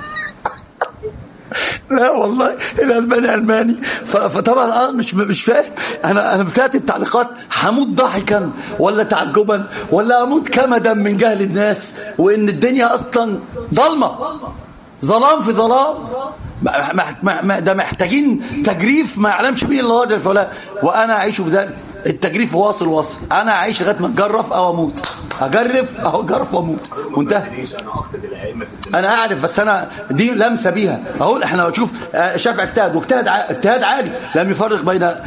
لا والله الألماني ألماني. فطبعا مش فاهم. أنا بتاعت التعليقات هموت ضحكا ولا تعجبا ولا أموت كمدا من جهل الناس، وإن الدنيا أصلا ظلام في ظلام، ده محتاجين تجريف ما يعلمش به الا الله جل في علاه، وانا اعيش بذلك. التجريف واصل، انا اعيش لغايه ما اتجرف او اموت، اجرف واموت وانتهى. انا اعرف، بس انا دي لمسه بيها اهو. احنا شوف شافعي اجتهد اجتهاد عالي، لم يفرق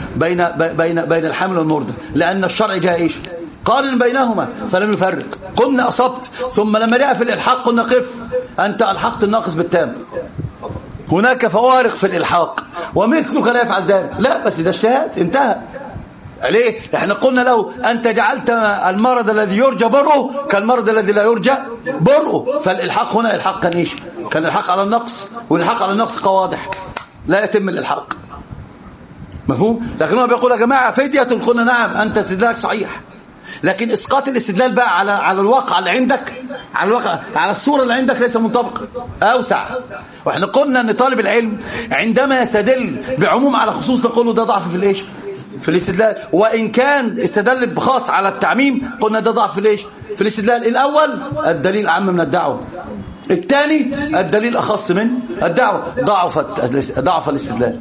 بين الحامل والمرضع، لان الشرع جاء ايش؟ قارن بينهما فلم يفرق. قلنا اصبت، ثم لما جاء في الالحاق قلنا قف، انت الحقت الناقص بالتام. هناك فوارق في الالحاق ومثلك لا يفعل ذلك. لا بس ده اجتهاد انتهى. ليه؟ احنا قلنا له انت جعلت المرض الذي يرجى برؤه كالمرض الذي لا يرجى برؤه، فالالحاق هنا الحاق كان ايش؟ كان الحاق على النقص، والالحاق على النقص قواضح، لا يتم الالحاق. مفهوم؟ لكن هو بيقول يا جماعه فدية، قلنا نعم انت استدلالك صحيح، لكن اسقاط الاستدلال بقى على الواقع اللي عندك، على الواقع، على الصوره اللي عندك ليس منطبق، اوسع. واحنا قلنا ان طالب العلم عندما يستدل بعموم على خصوص نقول له ده ضعف في الايش؟ في الاستدلال. وان كان استدل بخاص على التعميم قلنا ده ضعف في الايش؟ في الاستدلال. الاول الدليل اعم من الدعوه، الثاني الدليل اخص من الدعوه. ضعف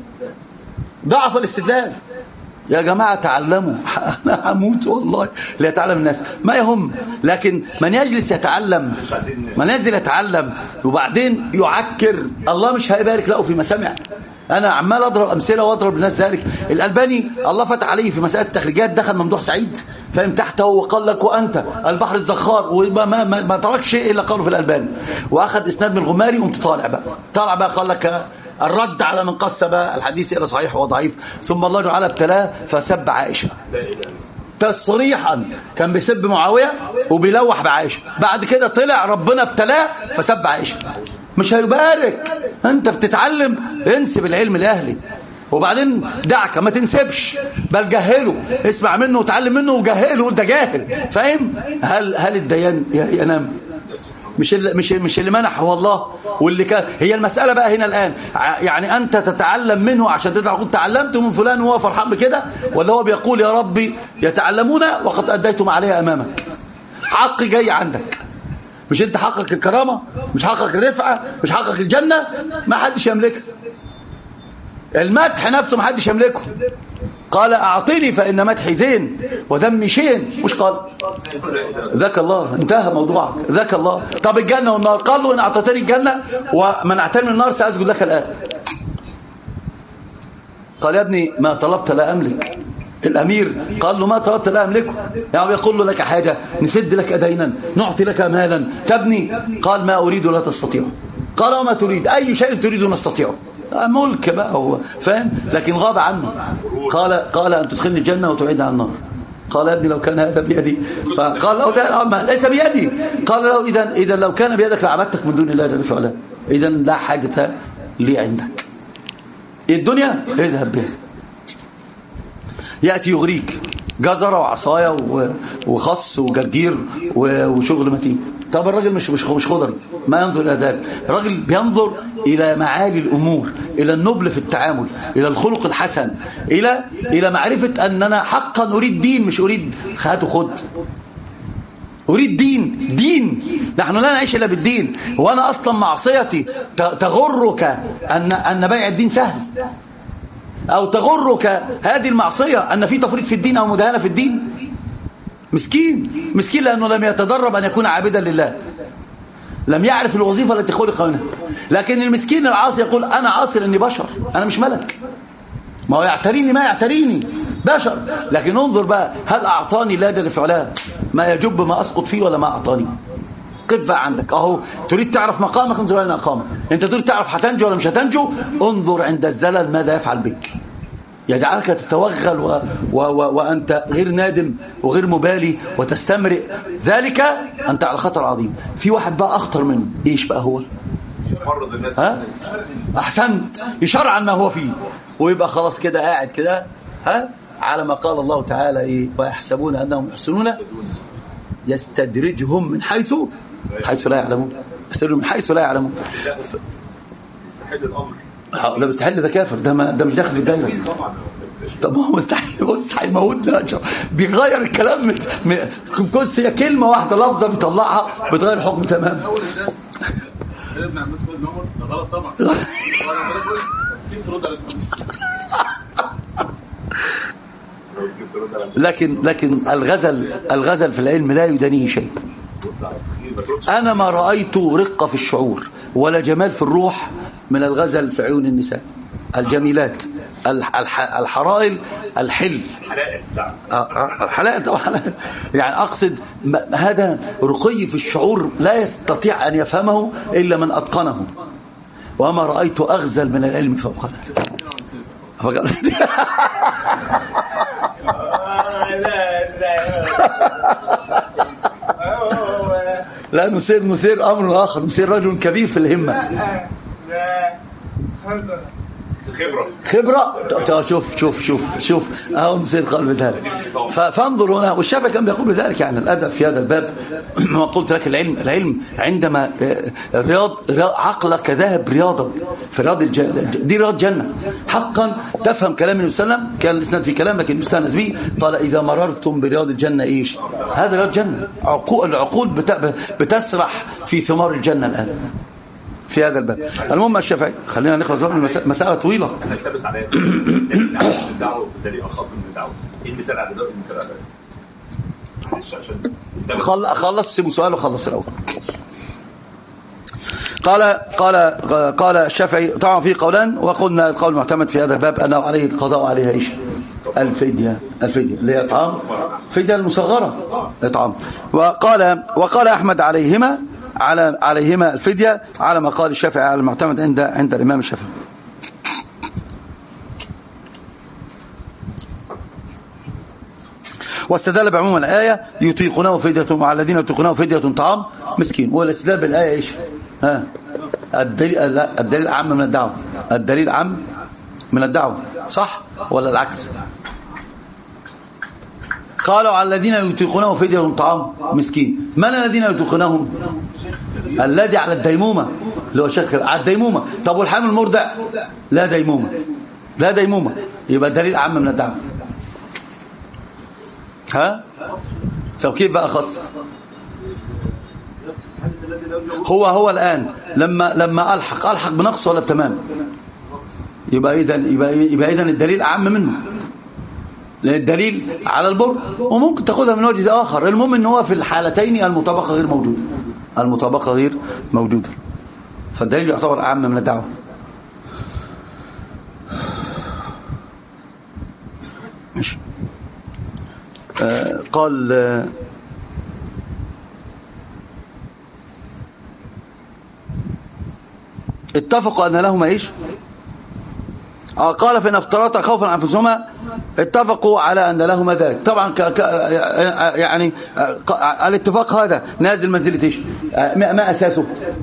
الاستدلال. يا جماعة تعلموا. أنا هموت والله ليتعلم الناس، ما يهم. لكن من يجلس يتعلم، من ينزل يتعلم وبعدين يعكر، الله مش هيبارك له في مسامع. أنا عمال أضرب أمثلة وأضرب الناس ذلك. الألباني الله فتح عليه في مسألة التخريجات، دخل ممدوح سعيد فهم تحته وقال لك وأنت البحر الزخار، وما ما ترك شيء إلا قاله في الألباني، وأخذ إسناد من الغماري وانت طالع بقى قال لك الرد على من قسم الحديث إلى صحيح وضعيف، ثم الله تعالى ابتلاه فسب عائشة تصريحا، كان بيسب معاوية وبيلوح بعائشة، بعد كده طلع ربنا ابتلاه فسب عائشة. مش هيبارك. انت بتتعلم انسب العلم لأهلي، وبعدين دعك ما تنسبش، بل جهله، اسمع منه وتعلم منه وجهله وانت جاهل. فاهم؟ هل الديان ينام؟ مش اللي منح هو الله، واللي كان هي المسألة بقى هنا الآن. يعني أنت تتعلم منه عشان تطلع قلت تعلمت من فلان وهو فرحان بكده، ولا هو بيقول يا ربي يتعلمون وقد أديتم عليها أمامك، حق جاي عندك، مش أنت حقك الكرامة، مش حقك الرفعة، مش حقك الجنة، ما حدش يملكها. المدح نفسه ما حدش يملكه. قال أعطيني فإن مدحي زين وذمي شين، مش قال ذاك الله، انتهى موضوعك، ذاك الله. طب الجنة والنار، قال له إن أعطيتني الجنة ومنعتني من النار سأسجد لك الآن. قال يا ابني ما طلبت لا أملك. الأمير قال له ما طلبت لا أملكه، يعني يقول له لك حاجة، نسد لك دينا، نعطي لك مالا، تبني. قال ما أريد لا تستطيع. قال وما تريد؟ أي شيء تريد نستطيعه. ملك بقى هو فاهم، لكن غاب عنه. قال أن تدخلني الجنة وتعيد عن النار. قال يا ابني لو كان هذا بيدي، فقال له ليس بيدي. قال له إذا لو كان بيدك لعبدتك من دون الله جل وعلا، إذا لا حاجة لي عندك. الدنيا اذهب بها. يأتي يغريك جزرة وعصاية وخص وجرجير وشغل متين. طب الراجل مش خضري، ما ينظر إلى ذلك. الراجل بينظر إلى معالي الأمور، إلى النبل في التعامل، إلى الخلق الحسن، إلى معرفة أننا حقا أريد دين، مش أريد خد وخد. أريد دين. نحن لا نعيش إلا بالدين. وأنا أصلا معصيتي تغرك أن بيع الدين سهل، أو تغرك هذه المعصية أن في تفريط في الدين أو مداهنة في الدين. مسكين لأنه لم يتدرب أن يكون عابدا لله، لم يعرف الوظيفة التي خلق منها. لكن المسكين العاصي يقول أنا عاصي لأني بشر، أنا مش ملك، ما هو يعتريني بشر. لكن انظر بقى، هل أعطاني لا جل في علاه ما يجب ما أسقط فيه ولا ما أعطاني؟ قف بقى عندك أهو. تريد تعرف مقامك، انظر إلى مقامك. أنت تريد تعرف هتنجو ولا مش هتنجو، انظر عند الزلل ماذا يفعل بك، يجعلك تتوغل وأنت غير نادم وغير مبالي وتستمرئ ذلك، أنت على خطر عظيم. في واحد بقى أخطر منه، إيش بقى هو؟ أحسنت، يشرع ما هو فيه، ويبقى خلاص كده قاعد كده على ما قال الله تعالى إيه؟ ويحسبون أنهم يحسنون يستدرجهم من حيث لا يعلمون. يستدرجهم من حيث لا يعلمون. يستحيل الأمر. لا مستحيل، ده كافر، ده مش داخل في الدايره. طب هو مستحيل، بص هيموتنا، بيغير الكلام هي كلمه واحده لفظه بيطلعها بتغير الحكم تماما. ابن عباس بن عمر ده غلط طبعا. كيف ترد على لكن الغزل في العلم لا يدانيه شيء. أنا ما رأيت رقة في الشعور ولا جمال في الروح من الغزل في عيون النساء الجميلات الحرائل الحل الحلائل طبعا. يعني أقصد هذا رقي في الشعور لا يستطيع أن يفهمه إلا من أتقنه، وما رأيت أغزل من العلم فوق ذلك. لا نسير أمر آخر، نسير رجل كبير في الهمة. خبرة. شوف اهو نسير قلب ذلك. فانظر هنا، والشافعي كان بيقول بذلك يعني الأدب في هذا الباب. ما قلت لك العلم عندما رياض عقلك ذهب رياضة في رياض دي رياض جنة حقا. تفهم كلام النبي صلى الله عليه وسلم، كان الاسناد في كلام لكن مستانس به، قال إذا مررتم برياض الجنة إيش هذا رياض جنة. العقول بتسرح في ثمار الجنة الآن في هذا الباب. المهم الشافعي، خلينا نخلص من مسألة طويلة. نلتبس عليها الدعوة بالتالي أخص من الدعوة. إيه المثال على ده؟ المثال على ده معلش عشان خلص سيبوا سؤال وخلص الأول. قال الشافعي طبعا في قولان، وقلنا القول المعتمد في هذا الباب أنه عليه القضاء عليها إيش الفدية اللي هي إطعام فدية المصغرة إطعام. وقال أحمد عليهما الفدية على ما قال الشافعي على المعتمد عند الإمام الشافعي. واستدل بعموم الآية يطيقونه فدية، وعلى الذين يطيقونه فدية طعام مسكين. والاستدلال بالآية إيش الدليل عام من الدعوة. الدليل عام من الدعوة صح ولا العكس؟ قالوا على الذين يطيقونه فدية طعام مسكين. من الذين يطيقونهم؟ الذي على الديمومة اللي هو شكل على الديمومة. طب والحامل المرضع لا ديمومة يبقى دليل عام من الدعوة. طب كيف بقى خاص؟ هو الآن لما ألحق بنقص ولا بتمام؟ يبقى إذا الدليل أعم منه، لأن الدليل على البر وممكن تاخدها من وجه آخر. المهم إن هو في الحالتين المطابقة غير موجودة، فالدليل يعتبر أعم من الدعوة. ماشي. قال اتفقوا أن لهما إيش قال فإن افترضا خوفا عن أنفسهما اتفقوا على أن لهما ذلك. طبعا يعني الاتفاق هذا نازل منزلة إيش ما أساسه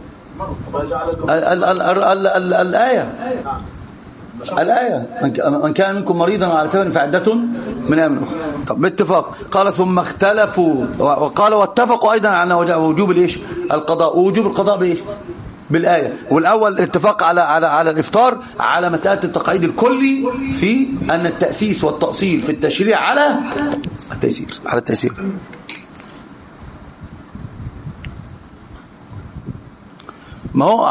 الآية من كان منكم مريضا على سفر فعدة من أيام أخرى. طب باتفاق. قال ثم اختلفوا وقال واتفقوا أيضا على وجوب الإيش القضاء. ووجوب القضاء بإيش بالآية. والأول اتفاق على الإفطار على مسألة التقعيد الكلي في أن التأسيس والتأصيل في التشريع على التيسير. ما هو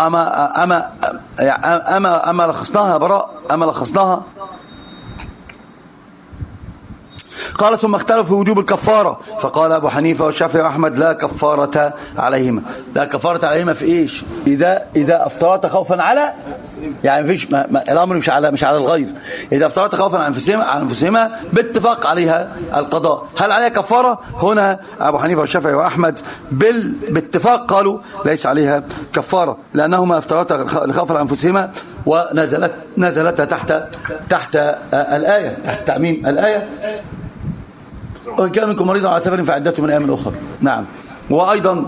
أما لخصناها براء أما لخصناها. قال ثم اختلفوا في وجوب الكفارة، فقال أبو حنيفة والشافعي وأحمد لا كفارة عليهما. لا كفارة عليهما في إيش؟ إذا افترضت خوفا على يعني فيش الأمر مش على الغير. إذا افترضت خوفا على أنفسهما باتفاق عليها القضاء. هل عليها كفارة؟ هنا أبو حنيفة والشافعي وأحمد باتفاق قالوا ليس عليها كفارة، لأنهما افترضتا خوفا على أنفسهما ونزلتا تحت الآية، تحت تعميم الآية. وإن كان منكم مريضا على سفر فعدته من أيام أخرى. نعم. وأيضا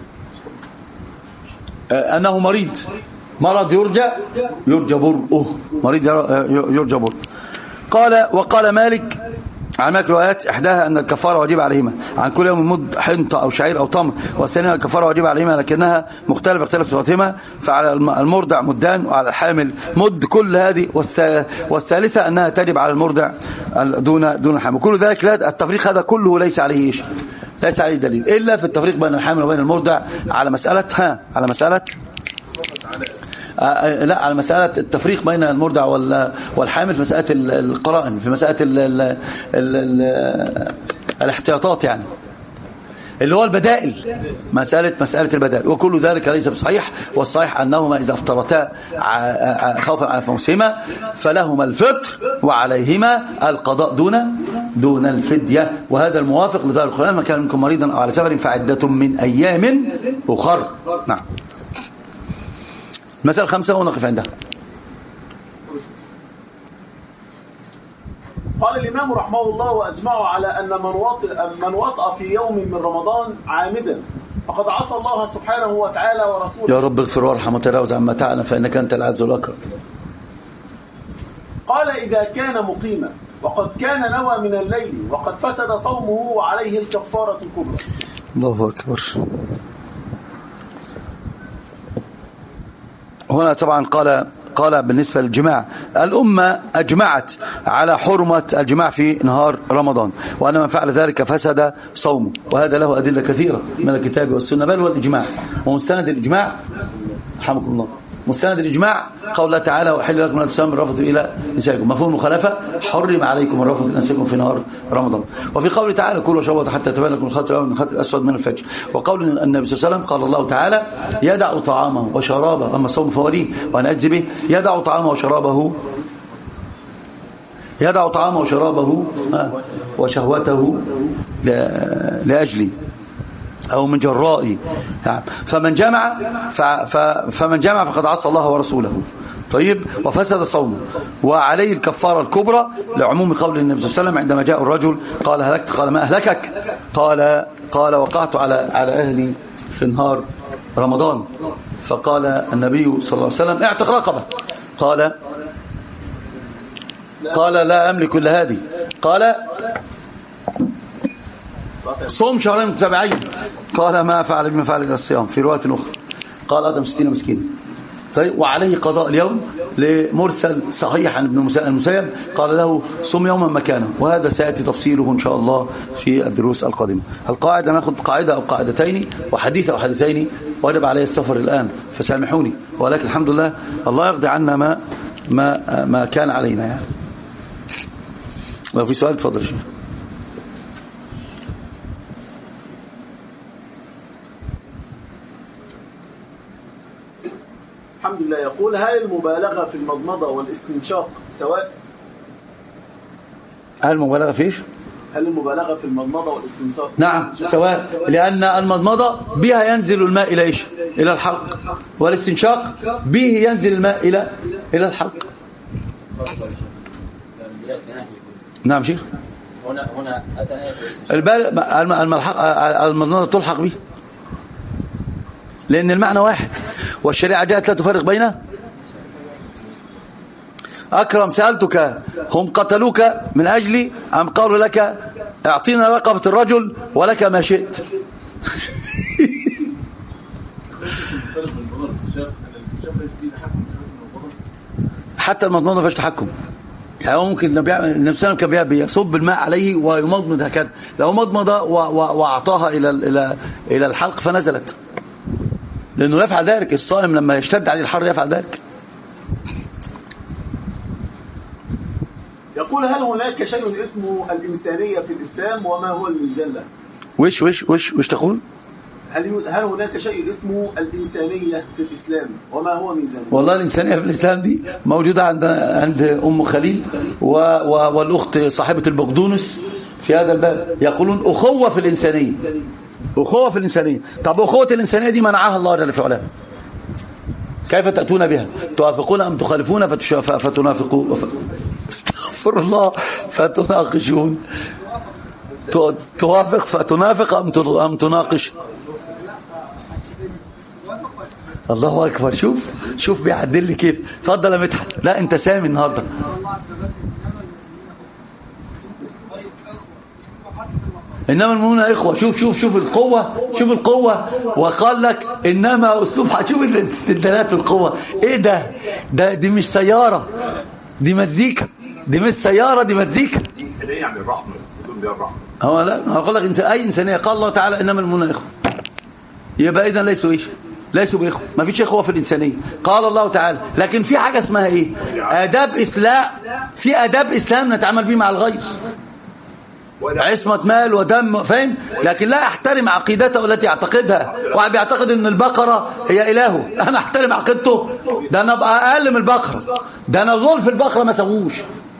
أنه مرض يرجى برؤه، مريض يرجى برؤه. وقال مالك عن مالك روايات إحداها أن الكفارة واجبة عليهما عن كل يوم مد حنطة أو شعير أو تمر، والثانية الكفارة واجبة عليهما لكنها اختلف صفاتهما، فعلى المرضع مدان وعلى الحامل مد. كل هذه والثالثة أنها تجب على المرضع دون الحامل. كل ذلك التفريق هذا كله ليس عليه دليل إلا في التفريق بين الحامل وبين المرضع على مسألة لا، على مسألة التفريق بين المرضع والحامل في مسألة القرائن، في مسألة الاحتياطات يعني، اللي هو البدائل، مسألة البدائل. وكل ذلك ليس بصحيح، والصحيح أنهما إذا افترتا خوفا على أنفسهما فلهما الفطر وعليهما القضاء دون الفدية. وهذا الموافق لظاهر القرآن: من كان منكم مريضا أو على سفر فعدة من أيام أخر. نعم. المسألة 5 ونقف عندها. قال الإمام رحمه الله: وأجمعوا على أن من وطأ في يوم من رمضان عامدا فقد عصى الله سبحانه وتعالى ورسوله. يا رب اغفر وارحم وتجاوز عما تعلم فإنك أنت العز الأكرم. قال: إذا كان مقيما وقد كان نوى من الليل وقد فسد صومه وعليه الكفارة الكبرى. الله أكبر. هنا طبعا قال بالنسبة للجماع: الأمة أجمعت على حرمة الجماع في نهار رمضان، وأن من فعل ذلك فسد صومه، وهذا له أدلة كثيرة من الكتاب والسنة، بل والإجماع. ومستند الإجماع رحمكم الله، مستند الإجماع قول الله تعالى: وحل لكم أن تساموا الرفث إلى نسائكم. مفهوم المخالفة: حرم عليكم الرفث إلى نسائكم في نهار رمضان. وفي قول تعالى: كلوا واشربوا حتى يتبين لكم الخيط الأبيض من الخيط الأسود من الفجر. وقول النبي صلى الله عليه وسلم: قال الله تعالى: يدع طعامه وشرابه، أما الصوم فوليه وأنا أجزي به، يدع طعامه وشرابه وشهوته لأجلي أو من جرائي. فمن جمع فقد عصى الله ورسوله. طيب، وفسد صومه وعليه الكفارة الكبرى، لعموم قول النبي صلى الله عليه وسلم عندما جاء الرجل قال: هلكت. قال: ما أهلكك؟ قال: وقعت على أهلي في نهار رمضان. فقال النبي صلى الله عليه وسلم: اعتق رقبة. قال: لا أملك إلا هذه. قال: صوم شهرين متتابعين. قال: ما فعل بما فعل إلى الصيام. في رواية أخرى قال: أطعم 60 مسكينا. طيب، وعليه قضاء اليوم، لمرسل صحيح عن ابن المسيب قال له: صم يوما مكانه. وهذا سيأتي تفصيله إن شاء الله في الدروس القادمة. القاعدة نأخذ قاعدة أو قاعدتين وحديث أو حديثين، وجب عليه السفر الآن فسامحوني، ولكن الحمد لله الله يقضي عنا ما كان علينا يعني. لو في سؤال تفضل شيخ. الحمد لله. يقول: هل المبالغة في المضمضة والاستنشاق سواء؟ هل المبالغة فيش؟ هل المبالغة في المضمضة والاستنشاق؟ نعم سواء، لأن المضمضة بها ينزل الماء إلى إيش؟ إلى الحلق، والاستنشاق به ينزل الماء إلى الحلق. نعم شيخ. هنا المضمضة تلحق به، لأن المعنى واحد، والشريعة جاءت لا تفرق بينه. أكرم، سألتك: هم قتلوك من أجلي أم قالوا لك اعطينا رقبة الرجل ولك ما شئت؟ حتى المضمضة ما فيهاش تحكم. يعني ممكن النبي صلى الله عليه وسلم كان بيصب الماء عليه ويمضمض هكذا، لو مضمض وأعطاها إلى الحلق فنزلت، لأنه يفعل ذلك. الصائم لما يشتد عليه الحر يفعل ذلك. يقول: هل هناك شيء اسمه الإنسانية في الإسلام وما هو الميزان له؟ وش تقول؟ هل هناك شيء اسمه الإنسانية في الإسلام وما هو ميزانه؟ والله الإنسانية في الإسلام دي موجودة عند أم خليل والأخت صاحبة البقدونس في هذا الباب. يقولون أخوة في الإنسانية، أخوة في الإنسانية. طب أخوة الإنسانية دي منعها الله جل في علاه، كيف تأتون بها؟ توافقون أم تخالفون فتنافقوا؟ استغفر الله. فتناقشون. توافق فتنافق أم تناقش؟ الله أكبر. شوف بيعدل لي كيف. اتفضل يا مدحت. لا أنت سامي النهاردة. إنما المؤمنون إخوة. شوف القوة. وقال لك إنما أسلوب. شوف الاستدلالات في القوة. إيه ده دي مش سيارة، دي مزيكا. دي مش سيارة، دي مزيكا. إنسانية يعني الرحمة، تكون بها الرحمة. لا أقول لك أي إنسانية. قال الله تعالى إنما المؤمنون إخوة، يبقى إذن ليسوا إيش؟ ليسوا بإخوة، ما فيش إخوة في الإنسانية. قال الله تعالى. لكن في حاجة اسمها إيه؟ آداب إسلام، في آداب إسلام نتعامل به مع الغير، عصمة مال ودم، فاهم؟ لكن لا احترم عقيدته التي يعتقدها. واحد بيعتقد ان البقرة هي إلهه، انا احترم عقيدته؟ ده انا ابقى اقل من البقرة، ده انا ظل في البقرة ما سووش.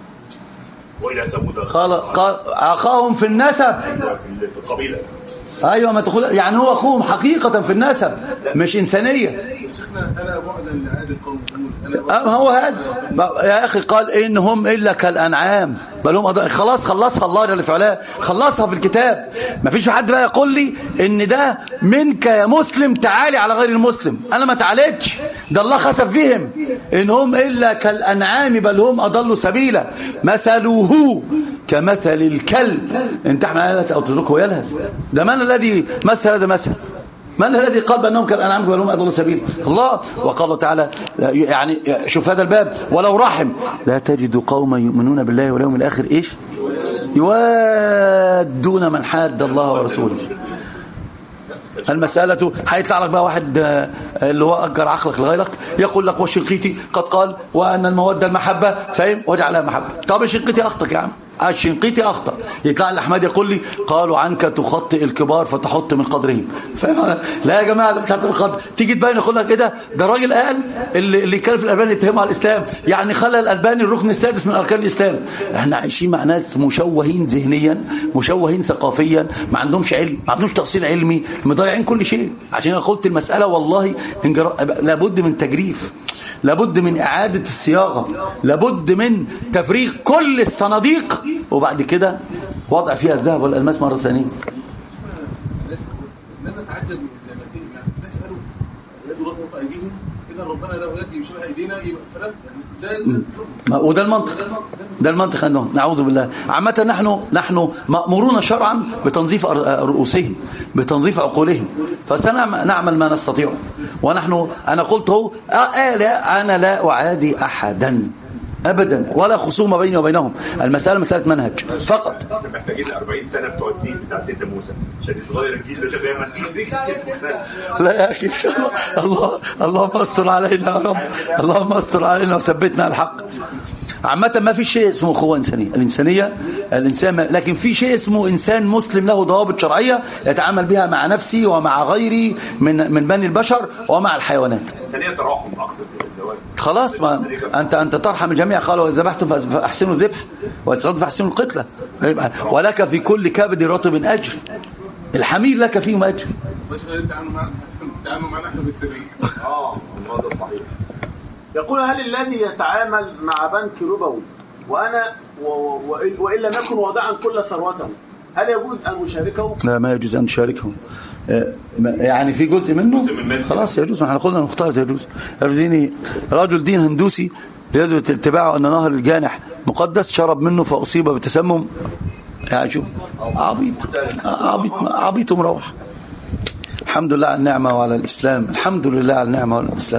قال اخاهم في النسب، في القبيلة. ايوه ما تقول يعني هو اخوهم حقيقة في النسب مش انسانية. شيخنا الا بعدا لعاد القوم هو هذا يا اخي. قال انهم الا كالانعام بل هم خلاص خلصها الله جل في علاه، خلصها في الكتاب. ما فيش حد بقى يقول لي ان ده منك يا مسلم تعالي على غير المسلم. انا ما تعاليتش، ده الله خسف فيهم انهم الا كالانعام بل هم اضلوا سبيلا مثلوه كمثل الكلب ان تحمل يلهث او تتركه يلهث. ده من الذي مثل هذا مثل؟ من الذي قال بأنهم كالأنعام بل هم أضل سبيل؟ الله. وقال تعالى يعني شوف هذا الباب ولو رحم لا تجد قوما يؤمنون بالله واليوم الآخر إيش يوادون من حاد الله ورسوله. المسألة هيطلع لك بقى واحد اللي هو أجر عقلك لغيرك يقول لك والشنقيطي قد قال وأن المودة المحبة، فاهم؟ وجعلها محبة. طب الشنقيطي أخطأ يا عم، الشنقيطي أخطأ. يطلع الأحمد يقول لي قالوا عنك تخطئ الكبار فتحط من قدرهم، فاهم؟ لا يا جماعة، مش من قدر. تيجي تبين يقول لك إيه ده راجل قال اللي كان في الألباني يتهمه على الإسلام، يعني خلى الألباني الركن السادس من أركان الإسلام. احنا عايشين مع ناس مشوهين ذهنيا، مشوهين ثقافيا، ما عندهمش علم، ما عندهمش تأصيل علمي، مضيعين كل شيء. عشان قلت المسألة والله لابد من تجريف، لابد من إعادة الصياغة، لابد من تفريغ كل الصناديق وبعد كده وضع فيها الذهب والألماس مرة ثانية. لما تعجب من زمانتهم يعني نسألوا يد الله فوق أيديهم إذا ربنا له يد يشبه أيدينا فلا وده المنطق، ده المنطق عندهم. نعوذ بالله. عامة نحن مأمورون شرعا بتنظيف رؤوسهم، بتنظيف عقولهم، فسنعمل ما نستطيع. ونحن أنا قلت هو لا أنا لا أعادي أحدا أبدا ولا خصومة بيني وبينهم. المسألة مسألة منهج فقط. محتاجين 40 سنة بتوع الدين بتاع سيدنا موسى عشان يتغير الجيل ده تماما. لا يا أخي اللهم استر علينا يا رب، اللهم استر علينا وثبتنا على الحق. عامة ما في شيء اسمه أخوة إنسانية، الإنسان لكن في شيء اسمه إنسان مسلم له ضوابط شرعية يتعامل بها مع نفسي ومع غيري من بني البشر ومع الحيوانات. إنسانية تراحم أقصد. خلاص ما أنت ترحم الجميع. قالوا وإذا ذبحتم فأحسنوا الذبح وإذا صلتم فأحسنوا القتلة، ولك في كل كبد رطب أجر، الحمير لك فيهم أجر. بس تعاملوا معنا احنا بالسبيل. الموضوع صحيح. يقول هل الذي يتعامل مع بنك ربوي وأنا وإن لم يكن واضعا كل ثروته هل يجوز أن أشاركه؟ لا ما يجوز أن نشاركه. يعني في جزء منه خلاص يجوز. ما احنا قلنا نختار يجوز. رجل دين هندوسي يثبت اتباعه أن نهر الجانح مقدس، شرب منه فأصيب بتسمم. يعني شوف عبيط مروح. الحمد لله على النعمة وعلى الإسلام، الحمد لله على النعمة وعلى الإسلام.